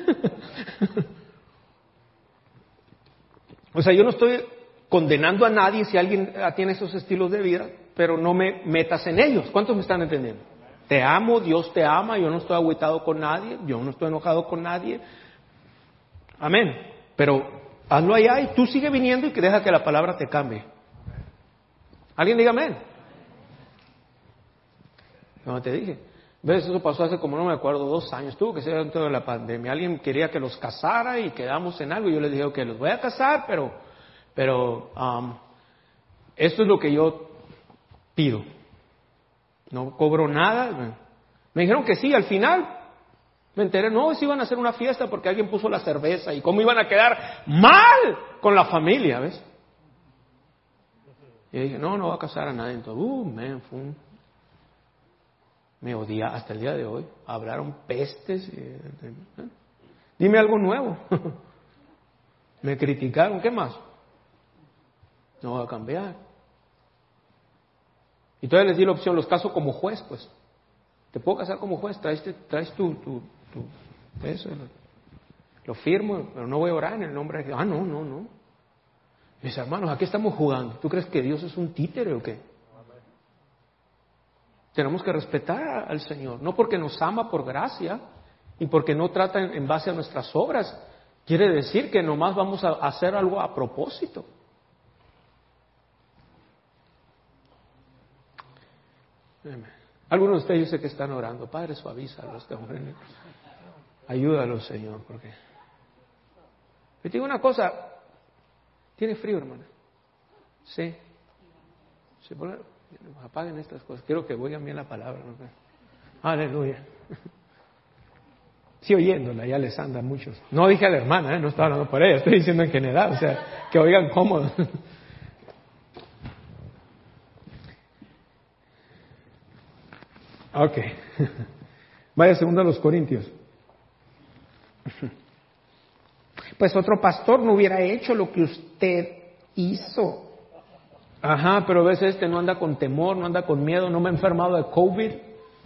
O sea, yo no estoy condenando a nadie si alguien tiene esos estilos de vida, pero no me metas en ellos. ¿Cuántos me están entendiendo? Te amo, Dios te ama, yo no estoy agüitado con nadie, yo no estoy enojado con nadie. Amén. Pero hazlo allá y tú sigue viniendo y que deja que la palabra te cambie. ¿Alguien diga amén? No, te dije. ¿Ves? Eso pasó hace como no me acuerdo, dos años. Tuvo que ser dentro de la pandemia. Alguien quería que los casara y quedamos en algo. Y yo les dije, que los voy a casar, pero, pero um, esto es lo que yo pido. No cobro nada. Me dijeron que sí, al final. Me enteré, no, si iban a hacer una fiesta porque alguien puso la cerveza y cómo iban a quedar mal con la familia, ¿ves? Y dije, no, no va a casar a nadie. Entonces, uh, man, fue un... me odia hasta el día de hoy. Hablaron pestes. Y... ¿eh? Dime algo nuevo. Me criticaron, ¿qué más? No va a cambiar. Y todavía les di la opción, los caso como juez, pues. Te puedo casar como juez, traes, traes tu, tu, tu eso, lo, lo firmo, pero no voy a orar en el nombre de Dios. Ah, no, no, no. Mis hermanos, ¿a qué estamos jugando? ¿Tú crees que Dios es un títere o qué? Tenemos que respetar al Señor, no porque nos ama por gracia y porque no trata en, en base a nuestras obras. Quiere decir que nomás vamos a hacer algo a propósito. Algunos de ustedes yo sé que están orando. Padre, suavízalos, ayúdalos, Señor, porque... Yo te digo una cosa, ¿tiene frío, hermana? Sí. Sí, bueno, apaguen estas cosas. Quiero que oigan bien la palabra, ¿no? Aleluya. Sí, oyéndola, ya les anda muchos. No dije a la hermana, ¿eh? No estaba hablando por ella, estoy diciendo en general, o sea, que oigan cómodos. Ok. Vaya segundo a los Corintios. Pues otro pastor no hubiera hecho lo que usted hizo. Ajá, pero a veces este no anda con temor, no anda con miedo, no me he enfermado de COVID.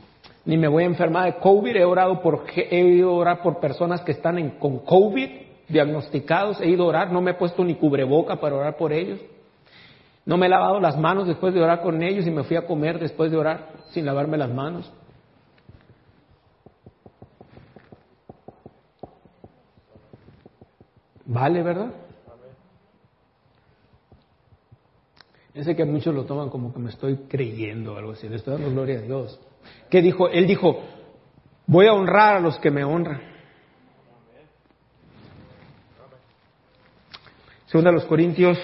ni me voy a enfermar de COVID. He orado por, he ido a orar por personas que están en, con COVID, diagnosticados. He ido a orar, no me he puesto ni cubreboca para orar por ellos. No me he lavado las manos después de orar con ellos y me fui a comer después de orar sin lavarme las manos. Vale, ¿verdad? Ese que muchos lo toman como que me estoy creyendo o algo así. Le estoy dando gloria a Dios. ¿Qué dijo? Él dijo, voy a honrar a los que me honran. Segunda a los Corintios,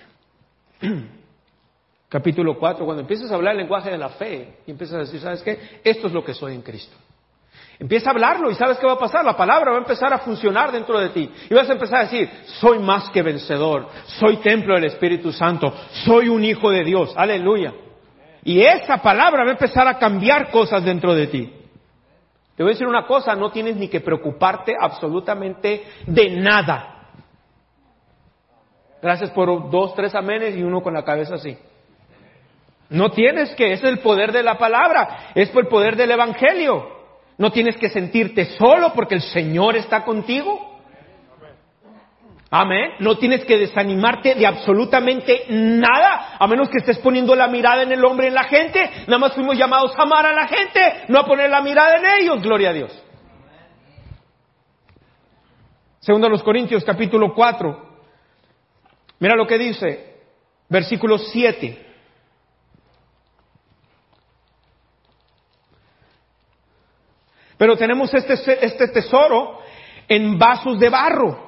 capítulo cuatro, cuando empiezas a hablar el lenguaje de la fe y empiezas a decir, ¿sabes qué? Esto es lo que soy en Cristo. Empieza a hablarlo y ¿sabes qué va a pasar? La palabra va a empezar a funcionar dentro de ti. Y vas a empezar a decir, soy más que vencedor, soy templo del Espíritu Santo, soy un hijo de Dios. Aleluya. Y esa palabra va a empezar a cambiar cosas dentro de ti. Te voy a decir una cosa, no tienes ni que preocuparte absolutamente de nada. Gracias por dos, tres amenes y uno con la cabeza así. No tienes que, ese es el poder de la palabra, es por el poder del Evangelio. No tienes que sentirte solo porque el Señor está contigo. Amén. No tienes que desanimarte de absolutamente nada, a menos que estés poniendo la mirada en el hombre y en la gente. Nada más fuimos llamados a amar a la gente, no a poner la mirada en ellos. Gloria a Dios. Segundo a los Corintios, capítulo cuatro. Mira lo que dice, versículo siete. Pero tenemos este, este tesoro en vasos de barro.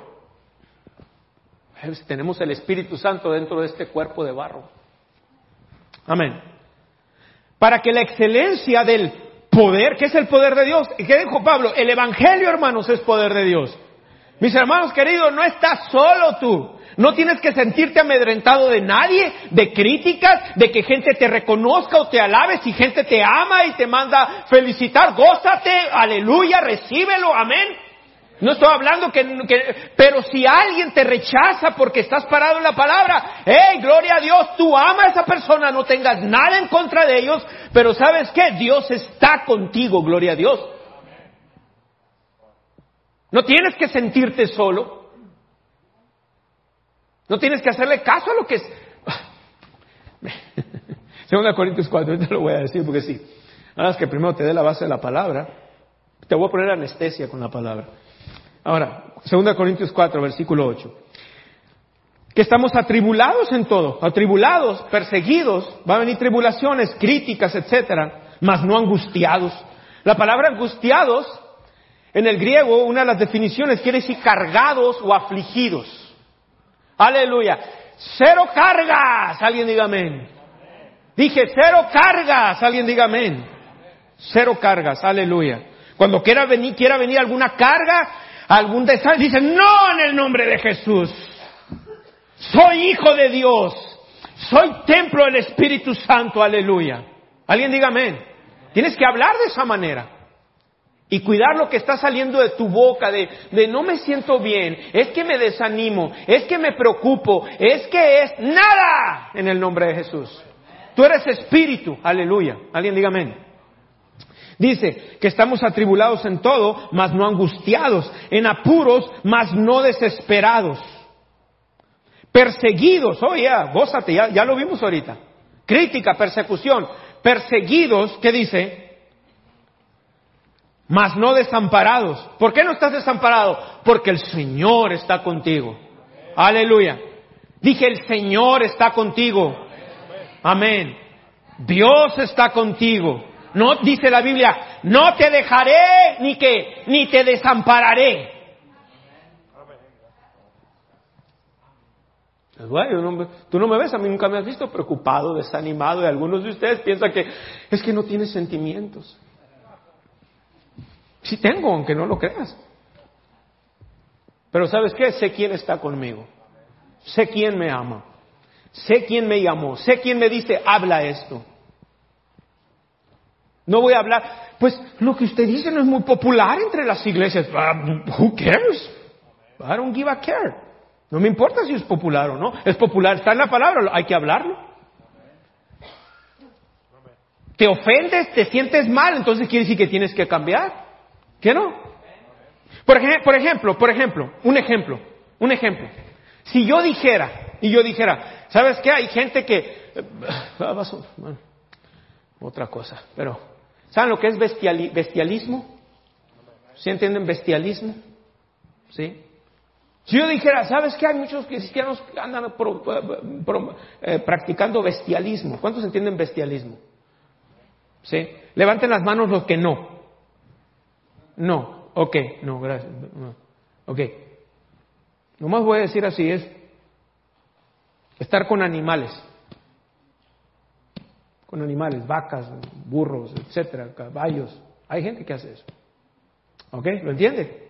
Tenemos el Espíritu Santo dentro de este cuerpo de barro. Amén. Para que la excelencia del poder, ¿qué es el poder de Dios? ¿Qué dijo Pablo? El Evangelio, hermanos, es poder de Dios. Mis hermanos queridos, no estás solo tú. No tienes que sentirte amedrentado de nadie, de críticas, de que gente te reconozca o te alabe. Si gente te ama y te manda felicitar, gózate, aleluya, recíbelo, amén. No estoy hablando que, que, pero si alguien te rechaza porque estás parado en la palabra, hey, gloria a Dios, tú ama a esa persona, no tengas nada en contra de ellos, pero ¿sabes qué? Dios está contigo, gloria a Dios. No tienes que sentirte solo. No tienes que hacerle caso a lo que es. Segunda Corintios cuatro, ahorita lo voy a decir porque sí. Nada más que primero te dé la base de la palabra. Te voy a poner anestesia con la palabra. Ahora, Segunda Corintios cuatro, versículo ocho. Que estamos atribulados en todo, atribulados, perseguidos, va a venir tribulaciones, críticas, etcétera, mas no angustiados. La palabra angustiados, en el griego, una de las definiciones quiere decir cargados o afligidos. Aleluya. Cero cargas. Alguien diga amén. Dije cero cargas. Alguien diga amén. Cero cargas. Aleluya. Cuando quiera venir, quiera venir alguna carga, algún desastre, dice no en el nombre de Jesús. Soy hijo de Dios. Soy templo del Espíritu Santo. Aleluya. Alguien diga amén. Tienes que hablar de esa manera. Y cuidar lo que está saliendo de tu boca, de, de no me siento bien, es que me desanimo, es que me preocupo, es que es nada en el nombre de Jesús. Tú eres espíritu, aleluya. Alguien diga amén. Dice que estamos atribulados en todo, mas no angustiados, en apuros, mas no desesperados. Perseguidos, oh ya, gózate, ya, ya lo vimos ahorita. Crítica, persecución, perseguidos, ¿qué dice? Mas no desamparados. ¿Por qué no estás desamparado? Porque el Señor está contigo. Aleluya. Dije, el Señor está contigo. Amén. Dios está contigo. No, dice la Biblia, no te dejaré ni que, ni te desampararé. Pues bueno, tú no me ves, a mí nunca me has visto preocupado, desanimado, y algunos de ustedes piensan que es que no tienes sentimientos. Sí tengo, aunque no lo creas. Pero ¿sabes qué? Sé quién está conmigo. Sé quién me ama. Sé quién me llamó. Sé quién me dice, habla esto. No voy a hablar, pues lo que usted dice no es muy popular entre las iglesias. Uh, who cares? I don't give a care. No me importa si es popular o no. Es popular, está en la palabra, hay que hablarlo. te ofendes, te sientes mal, entonces quiere decir que tienes que cambiar. ¿Qué no? Por, ej- por ejemplo, por ejemplo, un ejemplo, un ejemplo. Si yo dijera, y yo dijera, ¿sabes qué? Hay gente que... Bueno, otra cosa, pero... ¿Saben lo que es bestiali- bestialismo? ¿Sí entienden bestialismo? ¿Sí? Si yo dijera, ¿sabes qué? Hay muchos cristianos que andan pro, pro, eh, practicando bestialismo. ¿Cuántos entienden bestialismo? ¿Sí? Levanten las manos los que no. No. Ok. No, gracias. No. Ok. Nomás voy a decir así, es estar con animales. Con animales, vacas, burros, etcétera, caballos. Hay gente que hace eso. ¿Ok? ¿Lo entiende?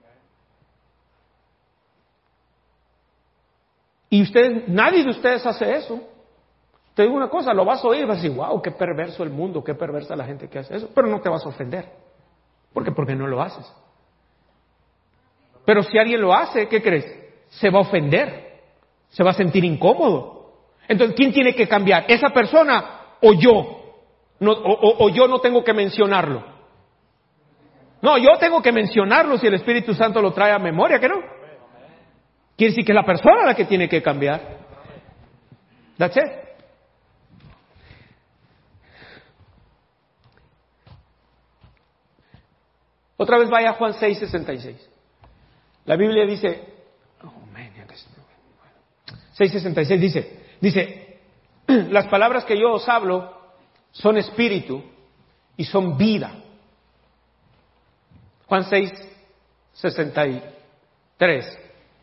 Y ustedes, nadie de ustedes hace eso. Te digo una cosa, lo vas a oír, vas a decir, wow, qué perverso el mundo, qué perversa la gente que hace eso. Pero no te vas a ofender. ¿Por qué? Porque no lo haces. Pero si alguien lo hace, ¿qué crees? Se va a ofender. Se va a sentir incómodo. Entonces, ¿quién tiene que cambiar? ¿Esa persona o yo? No, o, o, o yo no tengo que mencionarlo. No, yo tengo que mencionarlo si el Espíritu Santo lo trae a memoria, ¿que no? Quiere decir que es la persona la que tiene que cambiar. That's it. Otra vez vaya a Juan seis sesenta y seis. La Biblia dice, oh, man, seis sesenta y seis dice, dice, las palabras que yo os hablo son espíritu y son vida. Juan seis sesenta y tres.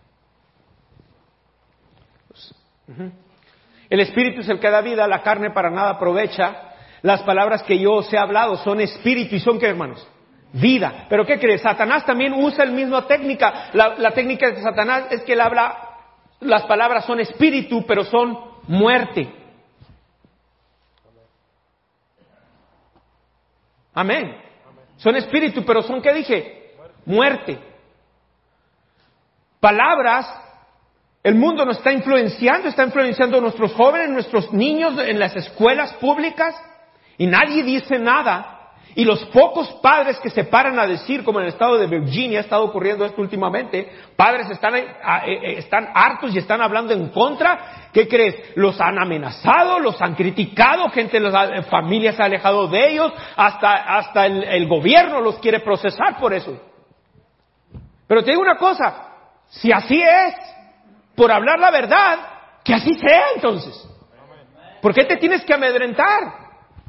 El espíritu es el que da vida, la carne para nada aprovecha. Las palabras que yo os he hablado son espíritu y son, ¿qué, hermanos? Vida. ¿Pero qué crees? Satanás también usa la misma técnica. La, la técnica de Satanás es que él habla, las palabras son espíritu, pero son muerte. Amén. Son espíritu, pero son, ¿qué dije? Muerte. Palabras, el mundo nos está influenciando, está influenciando a nuestros jóvenes, nuestros niños en las escuelas públicas, y nadie dice nada. Y los pocos padres que se paran a decir, como en el estado de Virginia ha estado ocurriendo esto últimamente, padres están, están hartos y están hablando en contra. ¿Qué crees? Los han amenazado, los han criticado, gente, las familias se ha alejado de ellos, hasta, hasta el, el gobierno los quiere procesar por eso. Pero te digo una cosa, si así es, por hablar la verdad, que así sea entonces. ¿Por qué te tienes que amedrentar?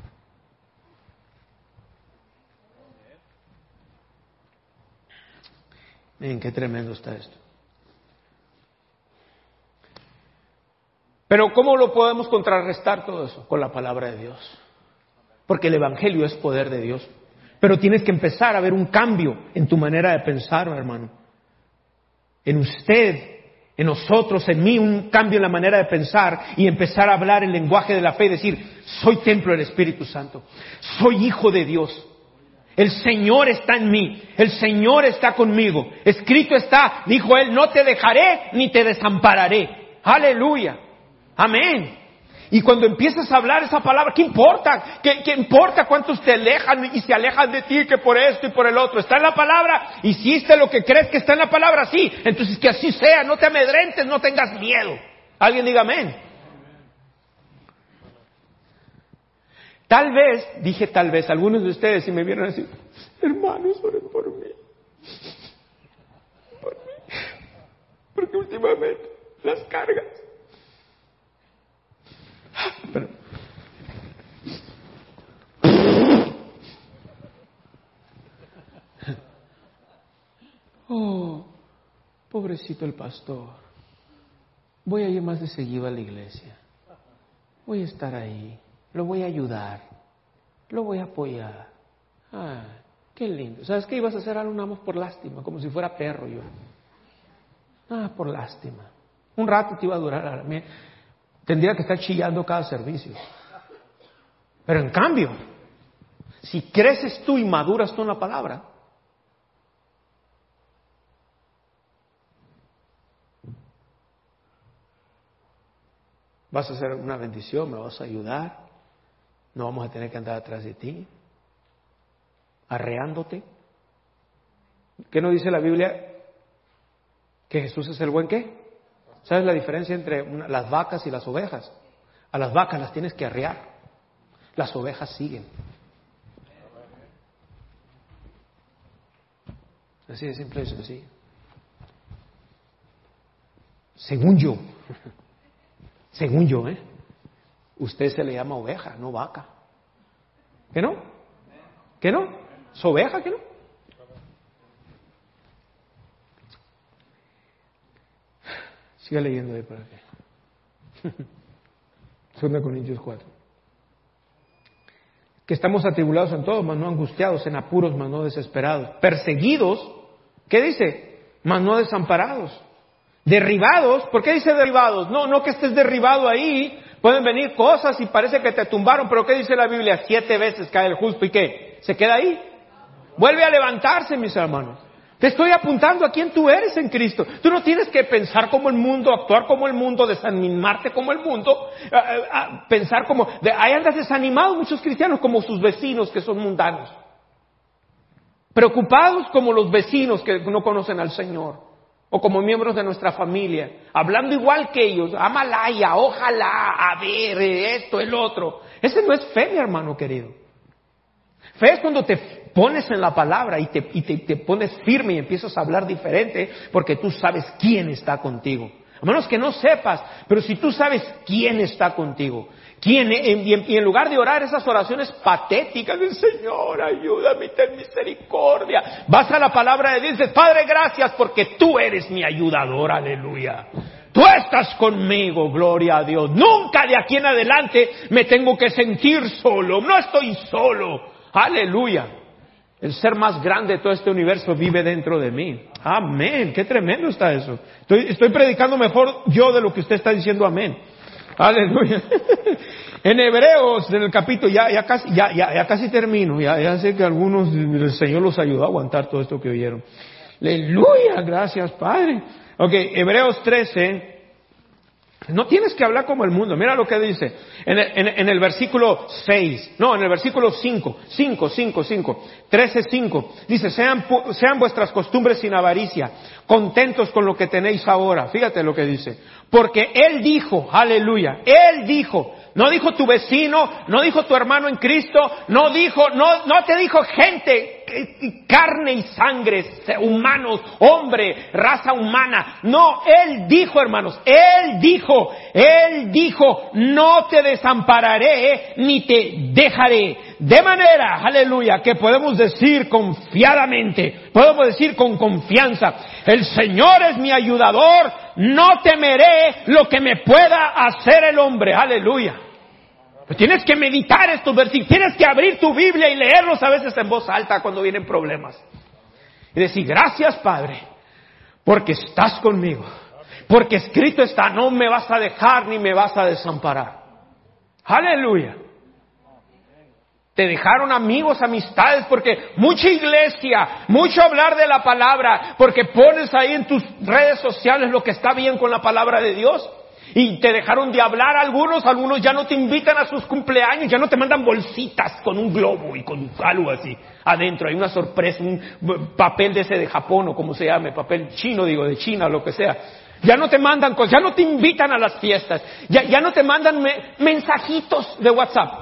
Miren, qué tremendo está esto. Pero ¿cómo lo podemos contrarrestar todo eso? Con la palabra de Dios. Porque el Evangelio es poder de Dios. Pero tienes que empezar a ver un cambio en tu manera de pensar, hermano. En usted, en nosotros, en mí, un cambio en la manera de pensar y empezar a hablar el lenguaje de la fe y decir, soy templo del Espíritu Santo. Soy hijo de Dios. El Señor está en mí, el Señor está conmigo. Escrito está, dijo Él, no te dejaré ni te desampararé. Aleluya, amén. Y cuando empiezas a hablar esa palabra, ¿qué importa? ¿Qué, qué importa cuántos te alejan y se alejan de ti que por esto y por el otro? Está en la palabra, hiciste lo que crees que está en la palabra, sí. Entonces que así sea, no te amedrentes, no tengas miedo. Alguien diga amén. Tal vez, dije tal vez, algunos de ustedes si me vieron así, hermanos, oren por mí. Por mí. Porque últimamente las cargas. Pero, oh, pobrecito el pastor. Voy a ir más de seguido a la iglesia. Voy a estar ahí. Lo voy a ayudar, lo voy a apoyar. Ah, qué lindo. ¿Sabes qué? Ibas a hacer algo nada más por lástima, como si fuera perro yo. Ah, por lástima. Un rato te iba a durar. Tendría que estar chillando cada servicio. Pero en cambio, si creces tú y maduras tú en la palabra, vas a ser una bendición, me vas a ayudar. No vamos a tener que andar atrás de ti, arreándote. ¿Qué nos dice la Biblia? Que Jesús es el buen ¿qué? ¿Sabes la diferencia entre una, las vacas y las ovejas? A las vacas las tienes que arrear, las ovejas siguen. Así de simple es así. Según yo, según yo, ¿eh? Usted se le llama oveja, no vaca. ¿Qué no? ¿Qué no? ¿Es oveja, qué no? Siga leyendo ahí para que. Segunda Corintios cuatro. Que estamos atribulados en todo, mas no angustiados, en apuros, mas no desesperados, perseguidos, ¿qué dice? Mas no desamparados, derribados. ¿Por qué dice derribados? No, no que estés derribado ahí, pueden venir cosas y parece que te tumbaron, pero ¿qué dice la Biblia? Siete veces cae el justo, ¿y qué? ¿Se queda ahí? Vuelve a levantarse, mis hermanos. Te estoy apuntando a quién tú eres en Cristo. Tú no tienes que pensar como el mundo, actuar como el mundo, desanimarte como el mundo, a, a, a pensar como... De, ahí andas desanimados muchos cristianos como sus vecinos que son mundanos. Preocupados como los vecinos que no conocen al Señor. O como miembros de nuestra familia. Hablando igual que ellos. Amalaya, ojalá, a ver, esto, el otro. Ese no es fe, mi hermano querido. Fe es cuando te pones en la palabra y, te, y te, te pones firme y empiezas a hablar diferente porque tú sabes quién está contigo. A menos que no sepas, pero si tú sabes quién está contigo, quién, y en, y en lugar de orar esas oraciones patéticas del Señor, ayúdame, ten misericordia, vas a la palabra de Dios y dices, Padre, gracias porque tú eres mi ayudador, aleluya. Tú estás conmigo, gloria a Dios. Nunca de aquí en adelante me tengo que sentir solo, no estoy solo, aleluya. El ser más grande de todo este universo vive dentro de mí. Amén. Qué tremendo está eso. Estoy, estoy predicando mejor yo de lo que usted está diciendo amén. Aleluya. En Hebreos, en el capítulo, ya, ya, casi, ya, ya, ya casi termino. Ya, ya sé que algunos, el Señor los ayudó a aguantar todo esto que oyeron. Aleluya. Gracias, Padre. Ok, Hebreos trece. No tienes que hablar como el mundo. Mira lo que dice en el, en, en el versículo seis. No, en el versículo cinco. cinco, cinco, cinco. trece, cinco. Dice, sean, sean vuestras costumbres sin avaricia, contentos con lo que tenéis ahora. Fíjate lo que dice. Porque Él dijo, aleluya, Él dijo, no dijo tu vecino, no dijo tu hermano en Cristo, no dijo, no, no te dijo gente, carne y sangre, humanos, hombre, raza humana. No, Él dijo, hermanos, Él dijo, Él dijo, no te desampararé ni te dejaré. De manera, aleluya, que podemos decir confiadamente, podemos decir con confianza, el Señor es mi ayudador, no temeré lo que me pueda hacer el hombre, aleluya. Pues tienes que meditar estos versículos, tienes que abrir tu Biblia y leerlos a veces en voz alta cuando vienen problemas. Y decir, gracias Padre, porque estás conmigo, porque escrito está, no me vas a dejar ni me vas a desamparar. Aleluya. Te dejaron amigos, amistades, porque mucha iglesia, mucho hablar de la palabra, porque pones ahí en tus redes sociales lo que está bien con la palabra de Dios. Y te dejaron de hablar algunos, algunos ya no te invitan a sus cumpleaños, ya no te mandan bolsitas con un globo y con algo así adentro. Hay una sorpresa, un papel de ese de Japón o como se llame, papel chino, digo, de China o lo que sea. Ya no te mandan cosas, ya no te invitan a las fiestas, ya, ya no te mandan me, mensajitos de WhatsApp.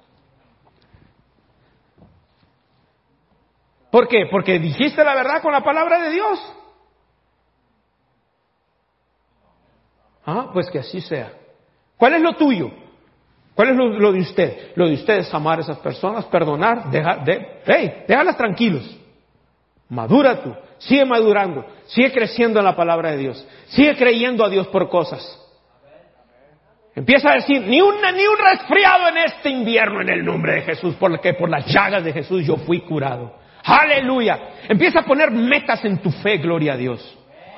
¿Por qué? Porque dijiste la verdad con la palabra de Dios. Ah, pues que así sea. ¿Cuál es lo tuyo? ¿Cuál es lo, lo de usted? Lo de usted es amar a esas personas, perdonar, dejar, de, hey, déjalas tranquilos. Madura tú, sigue madurando, sigue creciendo en la palabra de Dios, sigue creyendo a Dios por cosas. Empieza a decir, ni un, ni un resfriado en este invierno en el nombre de Jesús, porque por las llagas de Jesús yo fui curado. Aleluya. Empieza a poner metas en tu fe, gloria a Dios.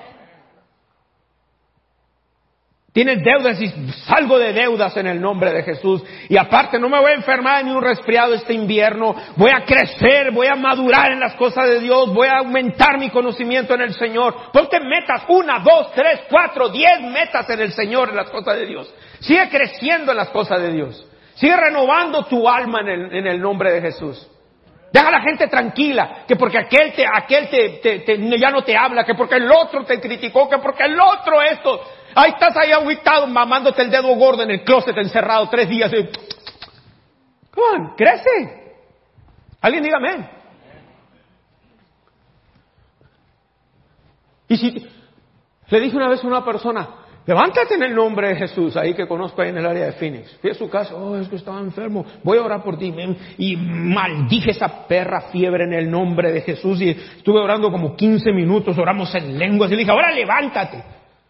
Tienes deudas y salgo de deudas en el nombre de Jesús. Y aparte no me voy a enfermar ni un resfriado este invierno. Voy a crecer, voy a madurar en las cosas de Dios. Voy a aumentar mi conocimiento en el Señor. Ponte metas, una, dos, tres, cuatro, diez metas en el Señor, en las cosas de Dios. Sigue creciendo en las cosas de Dios. Sigue renovando tu alma en el, en el nombre de Jesús. Deja a la gente tranquila, que porque aquel, te, aquel te, te, te, ya no te habla, que porque el otro te criticó, que porque el otro esto. Ahí estás ahí agüitado, mamándote el dedo gordo en el closet encerrado tres días. Y... Come on, crece. Alguien diga amén. Y si le dije una vez a una persona, levántate en el nombre de Jesús, ahí que conozco ahí en el área de Phoenix. Fui a su casa, oh, es que estaba enfermo, voy a orar por ti. Y maldije esa perra fiebre en el nombre de Jesús. Y estuve orando como quince minutos, oramos en lenguas. Y le dije, ahora levántate.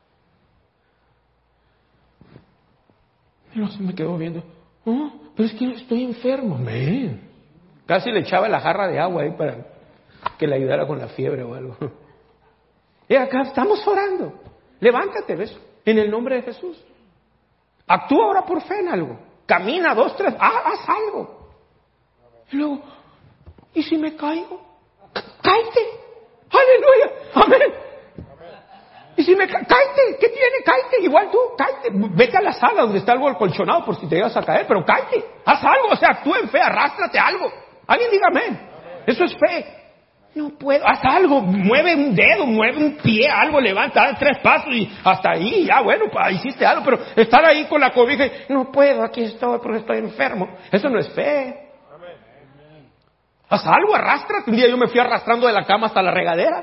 Y no se me quedó viendo, oh, pero es que estoy enfermo. Man. Casi le echaba la jarra de agua ahí para que le ayudara con la fiebre o algo. Y acá estamos orando. Levántate, ¿ves? En el nombre de Jesús. Actúa ahora por fe en algo. Camina dos, tres, haz, haz algo. Y luego, ¿y si me caigo? ¡Cáete! ¡Aleluya! ¡Amén! Y si me ca- cáete, ¿qué tiene? Cáete, igual tú, cáete. Vete a la sala donde está algo acolchonado por si te llegas a caer, pero cáete. Haz algo, o sea, actúa en fe, arrástrate algo. Alguien diga amén. Eso es fe. No puedo, haz algo, mueve un dedo, mueve un pie, algo, levanta, haz tres pasos y hasta ahí, ya bueno, pues hiciste algo, pero estar ahí con la cobija y no puedo, aquí estoy porque estoy enfermo, eso no es fe. Haz algo, arrástrate. Un día yo me fui arrastrando de la cama hasta la regadera.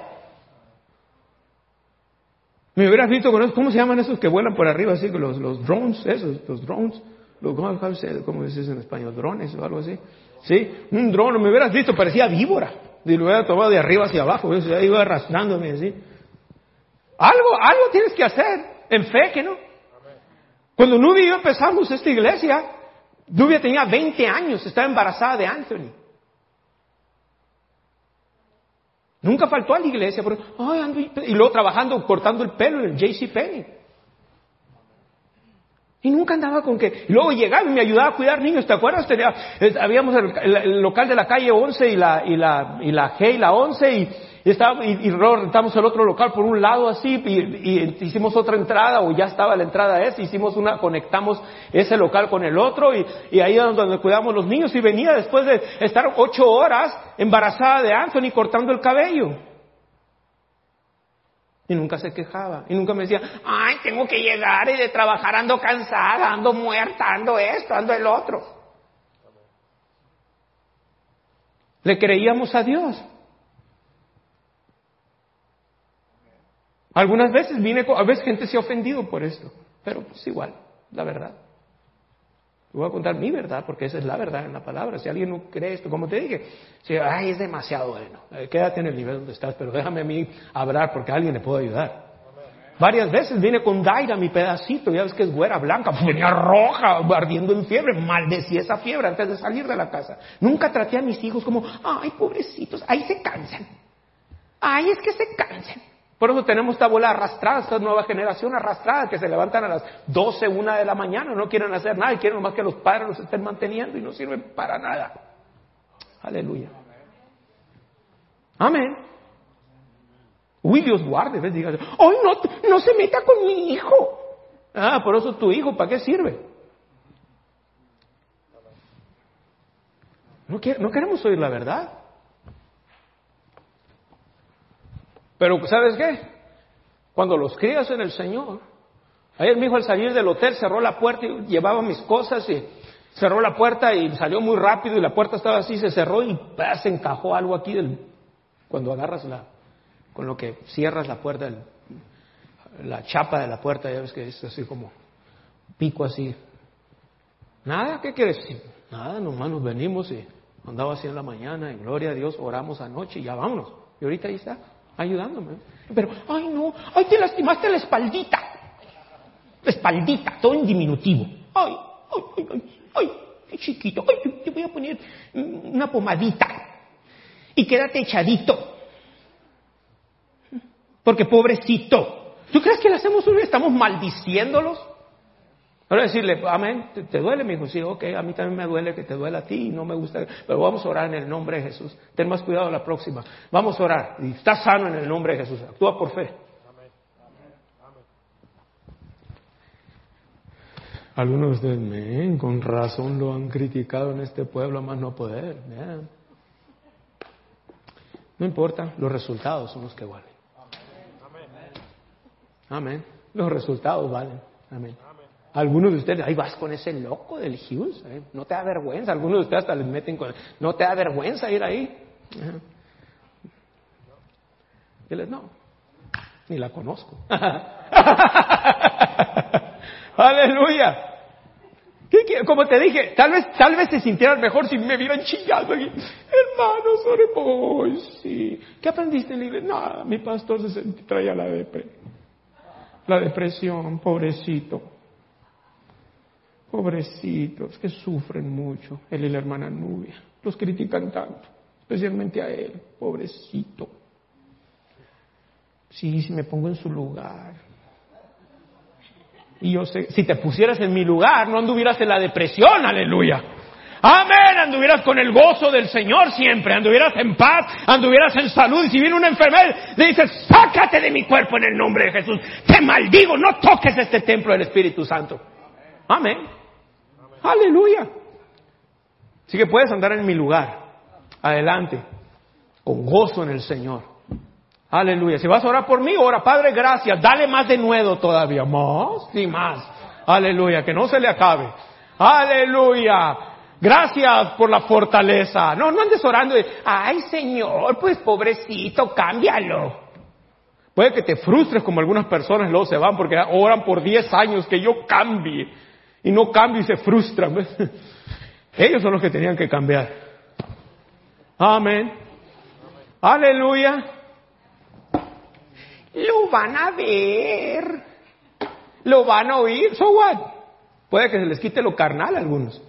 Me hubieras visto con esos, ¿cómo se llaman esos que vuelan por arriba así, los, los drones, esos, los drones, los, ¿cómo se dice en español? Drones o algo así. Sí, un dron, me hubieras visto, parecía víbora. Y lo hubiera tomado de arriba hacia abajo, yo ya iba arrastrándome así. Algo, algo tienes que hacer, en fe, que no. Cuando Nubia y yo empezamos esta iglesia, Nubia tenía veinte años, estaba embarazada de Anthony. Nunca faltó a la iglesia, pero, ay, ando, y luego trabajando, cortando el pelo en el JCPenney. Y nunca andaba con que... Y luego llegaba y me ayudaba a cuidar niños, ¿te acuerdas? Tenía, eh, habíamos el, el, el local de la calle once y la, y la, y la G y la once y, y, estaba, y, y luego rentamos el otro local por un lado así y, y hicimos otra entrada o ya estaba la entrada esa, hicimos una, conectamos ese local con el otro y, y ahí es donde cuidamos los niños y venía después de estar ocho horas embarazada de Anthony cortando el cabello. Y nunca se quejaba. Y nunca me decía, ay, tengo que llegar y de trabajar ando cansada, ando muerta, ando esto, ando el otro. Le creíamos a Dios. Algunas veces vine, a veces gente se ha ofendido por esto. Pero pues igual, la verdad. Te voy a contar mi verdad, porque esa es la verdad en la palabra. Si alguien no cree esto, como te dije, si, ay, es demasiado bueno. Eh, quédate en el nivel donde estás, pero déjame a mí hablar porque a alguien le puedo ayudar. Amén. Varias veces vine con Daira, mi pedacito, ya ves que es güera blanca, pues venía roja, ardiendo en fiebre, maldecí esa fiebre antes de salir de la casa. Nunca traté a mis hijos como, ay, pobrecitos, ahí se cansan. Ay, es que se cansan. Por eso tenemos esta bola arrastrada, esta nueva generación arrastrada que se levantan a las doce, una de la mañana, no quieren hacer nada y quieren nomás que los padres los estén manteniendo y no sirven para nada. Aleluya. Amén. Uy, Dios guarde, ¿ves? Diga, ¡ay, no, no se meta con mi hijo! Ah, por eso tu hijo, ¿para qué sirve? No, no queremos oír la verdad. Pero ¿sabes qué? Cuando los crías en el Señor, ayer mi hijo al salir del hotel cerró la puerta y llevaba mis cosas y cerró la puerta y salió muy rápido y la puerta estaba así, se cerró y ¡pah! Se encajó algo aquí del, cuando agarras la, con lo que cierras la puerta, el, la chapa de la puerta, ya ves que es así como pico así. Nada, ¿qué quieres decir? Nada, nomás nos venimos y andaba así en la mañana y gloria a Dios, oramos anoche y ya vámonos. Y ahorita ahí está. Ayudándome. Pero, ay no, ay te lastimaste la espaldita. La espaldita, todo en diminutivo. Ay, ay, ay, ay, ay, qué chiquito. Ay, te, te voy a poner una pomadita. Y quédate echadito. Porque pobrecito. ¿Tú crees que le hacemos un estamos maldiciéndolos? Ahora decirle, amén, ¿te, te duele, mi hijo? Sí, ok, a mí también me duele que te duele a ti y no me gusta, pero vamos a orar en el nombre de Jesús. Ten más cuidado la próxima. Vamos a orar. Y estás sano en el nombre de Jesús. Actúa por fe. Algunos de ustedes, men, con razón lo han criticado en este pueblo, más no poder. Man. No importa, los resultados son los que valen. Amén. Los resultados valen. Amén. Algunos de ustedes, ahí vas con ese loco del Hughes, ¿eh? No te da vergüenza. Algunos de ustedes hasta les meten con, no te da vergüenza ir ahí. Ajá. Y les, no, ni la conozco. Aleluya. ¿Qué, qué? Como te dije, tal vez, tal vez se sintieran mejor si me vieran chillando aquí. Hermanos, ore por hoy, sí. ¿Qué aprendiste en la iglesia? Nada, mi pastor se sentía, traía la depre. La depresión, pobrecito. Pobrecitos, que sufren mucho. Él y la hermana Nubia. Los critican tanto, especialmente a él. Pobrecito. Sí, si me pongo en su lugar. Y yo sé, si te pusieras en mi lugar, no anduvieras en la depresión, aleluya. Amén, anduvieras con el gozo del Señor siempre, anduvieras en paz, anduvieras en salud. Y si viene una enfermedad, le dices, sácate de mi cuerpo en el nombre de Jesús. Te maldigo, no toques este templo del Espíritu Santo. Amén. Aleluya. Así que puedes andar en mi lugar, adelante, con gozo en el Señor. Aleluya. Si vas a orar por mí, ora, Padre, gracias. Dale más de nuevo todavía. Más y más. Aleluya. Que no se le acabe. Aleluya. Gracias por la fortaleza. No, no andes orando de, ay, Señor, pues pobrecito, cámbialo. Puede que te frustres como algunas personas luego se van porque oran por diez años que yo cambie. Y no cambio y se frustran. Ellos son los que tenían que cambiar. Amén. Aleluya. Lo van a ver, lo van a oír, so what? Puede que se les quite lo carnal a algunos.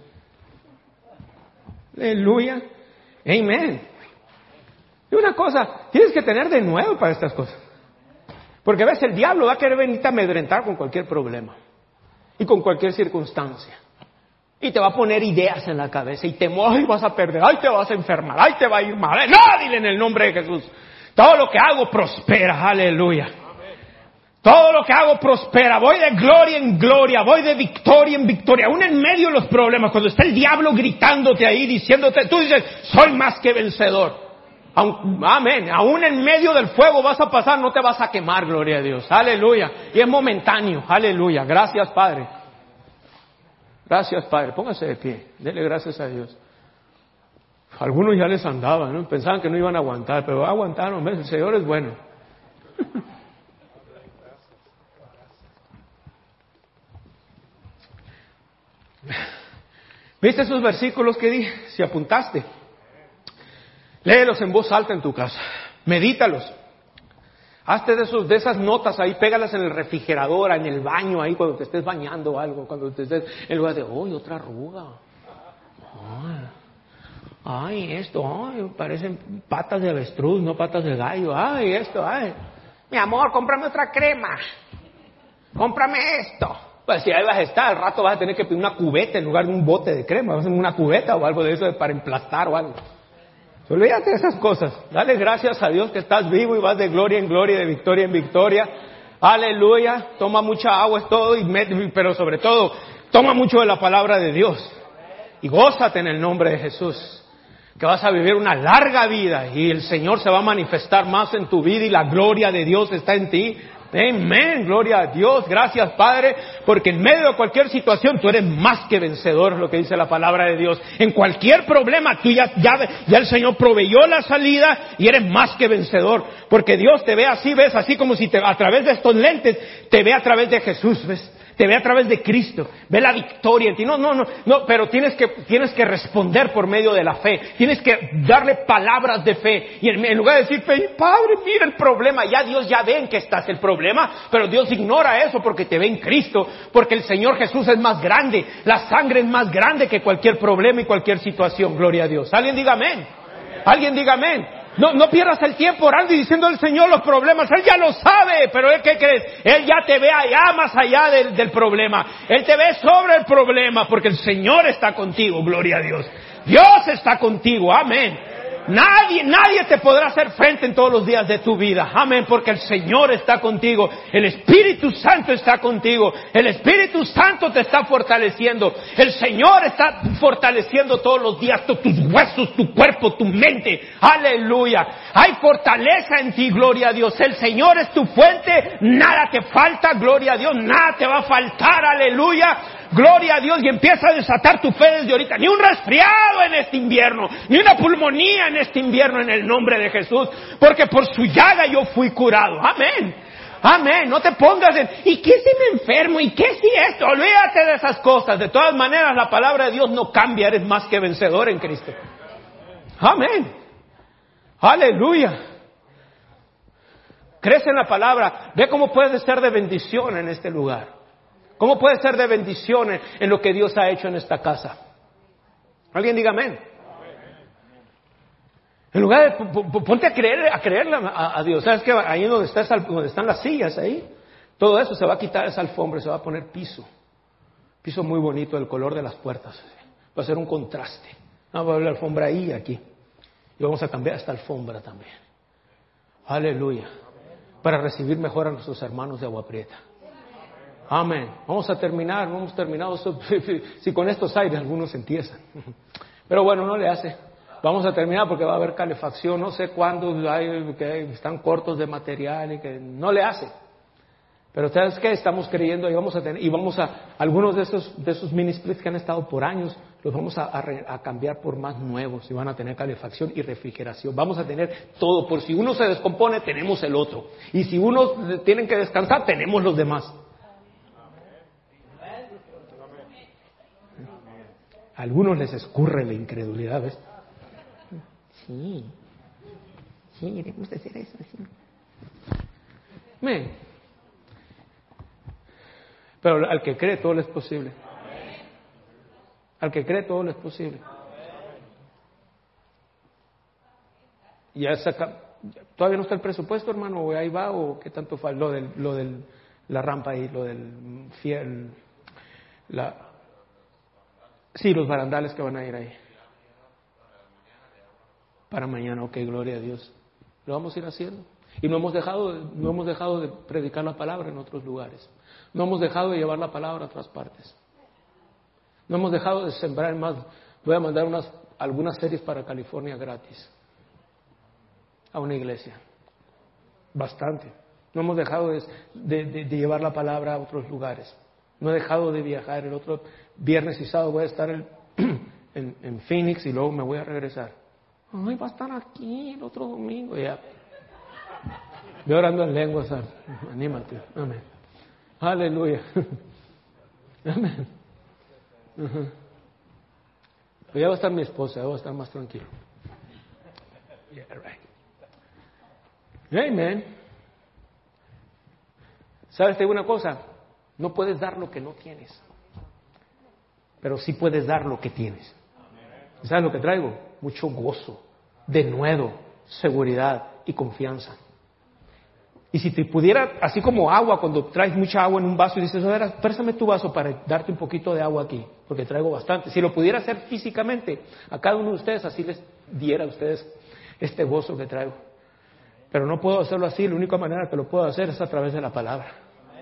Aleluya, amén. Y una cosa, tienes que tener de nuevo para estas cosas. Porque ves, el diablo va a querer venirte a amedrentar con cualquier problema y con cualquier circunstancia. Y te va a poner ideas en la cabeza y te ay, vas a perder, ay, te vas a enfermar, ay, te va a ir mal. No, dile en el nombre de Jesús. Todo lo que hago prospera, aleluya. Todo lo que hago prospera, voy de gloria en gloria, voy de victoria en victoria, aún en medio de los problemas, cuando está el diablo gritándote ahí, diciéndote, tú dices, soy más que vencedor. Amén, aún en medio del fuego vas a pasar, no te vas a quemar, gloria a Dios, aleluya. Y es momentáneo, aleluya, gracias Padre. Gracias Padre, póngase de pie, dele gracias a Dios. Algunos ya les andaban, ¿no? Pensaban que no iban a aguantar, pero aguantaron, ¿ves? El Señor es bueno. ¿Viste esos versículos que dije? Si apuntaste, léelos en voz alta en tu casa, medítalos. Hazte de, esos, de esas notas ahí, pégalas en el refrigerador, en el baño, ahí cuando te estés bañando o algo, cuando te estés, en lugar de, ¡uy, otra arruga! ¡Ay! Ay, esto, ay, parecen patas de avestruz, no patas de gallo. Ay, esto, ay. Mi amor, cómprame otra crema. Cómprame esto. Pues si ahí vas a estar, al rato vas a tener que pedir una cubeta en lugar de un bote de crema. Vas a tener una cubeta o algo de eso para emplastar o algo. Olvídate de esas cosas. Dale gracias a Dios que estás vivo y vas de gloria en gloria y de victoria en victoria. Aleluya. Toma mucha agua, es todo, y met, pero sobre todo, toma mucho de la palabra de Dios. Y gózate en el nombre de Jesús. Que vas a vivir una larga vida y el Señor se va a manifestar más en tu vida y la gloria de Dios está en ti. Amén, gloria a Dios, gracias Padre, porque en medio de cualquier situación tú eres más que vencedor, es lo que dice la palabra de Dios. En cualquier problema tú ya, ya, ya el Señor proveyó la salida y eres más que vencedor, porque Dios te ve así, ves, así como si te, a través de estos lentes te ve a través de Jesús, ves. Te ve a través de Cristo, ve la victoria en ti. No, no, no, no, pero tienes que, tienes que responder por medio de la fe. Tienes que darle palabras de fe. Y en, en lugar de decir, Padre, mira el problema, ya Dios ya ve en que estás el problema, pero Dios ignora eso porque te ve en Cristo, porque el Señor Jesús es más grande, la sangre es más grande que cualquier problema y cualquier situación. Gloria a Dios. Alguien diga amén. Alguien diga amén. No, no pierdas el tiempo orando y diciendo al Señor los problemas. Él ya lo sabe, pero Él, ¿qué crees? Él ya te ve allá, más allá del, del problema. Él te ve sobre el problema, porque el Señor está contigo, gloria a Dios. Dios está contigo, amén. Nadie, nadie te podrá hacer frente en todos los días de tu vida. Amén, porque el Señor está contigo. El Espíritu Santo está contigo. El Espíritu Santo te está fortaleciendo. El Señor está fortaleciendo todos los días tus huesos, tu cuerpo, tu mente. Aleluya. Hay fortaleza en ti, gloria a Dios. El Señor es tu fuente. Nada te falta, gloria a Dios. Nada te va a faltar, aleluya. Gloria a Dios, y empieza a desatar tu fe desde ahorita. Ni un resfriado en este invierno, ni una pulmonía en este invierno, en el nombre de Jesús, porque por su llaga yo fui curado. Amén. Amén. No te pongas en, ¿y qué si me enfermo? ¿Y qué si esto? Olvídate de esas cosas. De todas maneras, la palabra de Dios no cambia. Eres más que vencedor en Cristo. Amén. Aleluya. Crece en la palabra. Ve cómo puedes ser de bendición en este lugar. ¿Cómo puede ser de bendición en lo que Dios ha hecho en esta casa? Alguien diga amén. En lugar de, ponte a creer, a creerle a, a Dios. ¿Sabes qué? Ahí donde, está esa, donde están las sillas, ahí, todo eso se va a quitar esa alfombra y se va a poner piso. Piso muy bonito, el color de las puertas. Va a ser un contraste. No, va a haber la alfombra ahí y aquí. Y vamos a cambiar esta alfombra también. Aleluya. Para recibir mejor a nuestros hermanos de Agua Prieta. Amén. Vamos a terminar, no hemos terminado. Si con estos aires algunos empiezan. Pero bueno, no le hace. Vamos a terminar porque va a haber calefacción. No sé cuándo hay, que están cortos de material y que no le hace. Pero ¿sabes qué? Estamos creyendo y vamos a tener, y vamos a, algunos de esos, de esos mini splits que han estado por años, los vamos a, a, re, a cambiar por más nuevos y van a tener calefacción y refrigeración. Vamos a tener todo. Por si uno se descompone, tenemos el otro. Y si uno tienen que descansar, tenemos los demás. A algunos les escurre la incredulidad, ¿ves? Sí, sí, le gusta hacer eso, así. Men. Pero al que cree todo le es posible. Al que cree todo le es posible. Ya saca, todavía no está el presupuesto, hermano, o ahí va, o qué tanto falta, lo del, lo del, la rampa ahí, lo del fiel, la, sí, los barandales que van a ir ahí. Para mañana, ok, gloria a Dios. Lo vamos a ir haciendo. Y no hemos dejado, no hemos dejado de predicar la palabra en otros lugares. No hemos dejado de llevar la palabra a otras partes. No hemos dejado de sembrar más. Voy a mandar unas, algunas series para California gratis. A una iglesia. Bastante. No hemos dejado de, de, de, de llevar la palabra a otros lugares. No he dejado de viajar. El otro viernes y sábado voy a estar el, en, en Phoenix y luego me voy a regresar. Ay, va a estar aquí el otro domingo. Ya. Voy orando en lenguas. Anímate. Amén. Aleluya. Amén. Uh-huh. Pues ya va a estar mi esposa, ya va a estar más tranquilo. Yeah, right. Amen. ¿Sabes? Te digo una cosa. No puedes dar lo que no tienes. Pero sí puedes dar lo que tienes. ¿Sabes lo que traigo? Mucho gozo, denuedo, seguridad y confianza. Y si te pudiera, así como agua, cuando traes mucha agua en un vaso y dices, a ver, préstame tu vaso para darte un poquito de agua aquí, porque traigo bastante. Si lo pudiera hacer físicamente, a cada uno de ustedes así les diera a ustedes este gozo que traigo. Pero no puedo hacerlo así, la única manera que lo puedo hacer es a través de la palabra.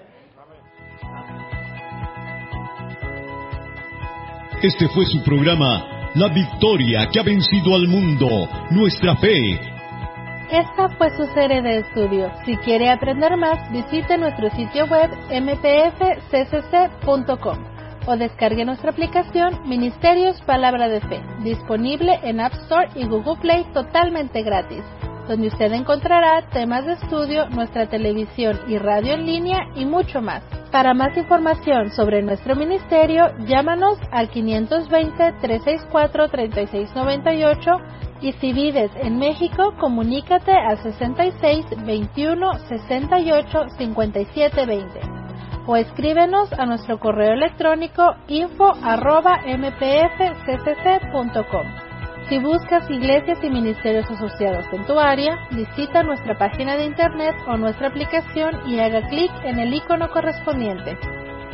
Este fue su programa, La Victoria que ha vencido al mundo, nuestra fe. Esta fue su serie de estudio. Si quiere aprender más, visite nuestro sitio web m p f c c c punto com o descargue nuestra aplicación Ministerios Palabra de Fe, disponible en App Store y Google Play totalmente gratis, donde usted encontrará temas de estudio, nuestra televisión y radio en línea y mucho más. Para más información sobre nuestro ministerio, llámanos al quinientos veinte, trescientos sesenta y cuatro, treinta y seis noventa y ocho y si vives en México, comunícate al sesenta y seis, veintiuno, sesenta y ocho, cincuenta y siete veinte o escríbenos a nuestro correo electrónico info arroba m p f c c c punto com. Si buscas iglesias y ministerios asociados en tu área, visita nuestra página de internet o nuestra aplicación y haga clic en el icono correspondiente.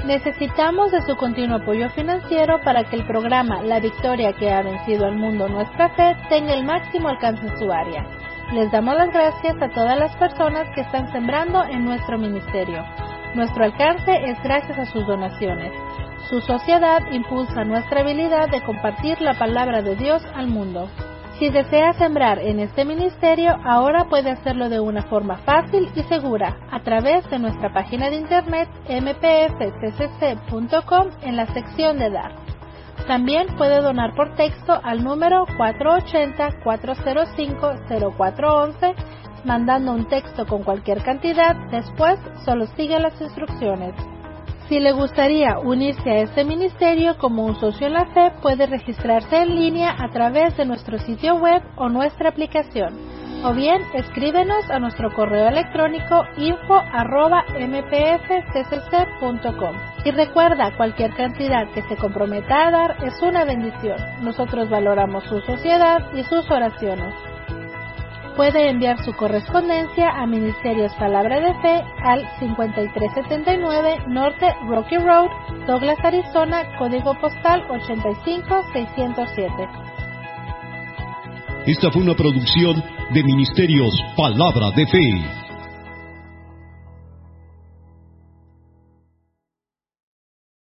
Necesitamos de su continuo apoyo financiero para que el programa La Victoria que ha vencido al mundo, nuestra fe, tenga el máximo alcance en su área. Les damos las gracias a todas las personas que están sembrando en nuestro ministerio. Nuestro alcance es gracias a sus donaciones. Su sociedad impulsa nuestra habilidad de compartir la palabra de Dios al mundo. Si desea sembrar en este ministerio, ahora puede hacerlo de una forma fácil y segura a través de nuestra página de internet m p f c c c punto com en la sección de Dar. También puede donar por texto al número cuatro ocho cero, cuatro cero cinco, cero cuatro uno uno, mandando un texto con cualquier cantidad. Después solo sigue las instrucciones. Si le gustaría unirse a este ministerio como un socio en la fe, puede registrarse en línea a través de nuestro sitio web o nuestra aplicación, o bien escríbenos a nuestro correo electrónico info arroba m p f c c c punto com. Y recuerda, cualquier cantidad que se comprometa a dar es una bendición. Nosotros valoramos su sociedad y sus oraciones. Puede enviar su correspondencia a Ministerios Palabra de Fe al cincuenta y tres setenta y nueve Norte Rocky Road, Douglas, Arizona, código postal ochenta y cinco seiscientos siete. Esta fue una producción de Ministerios Palabra de Fe.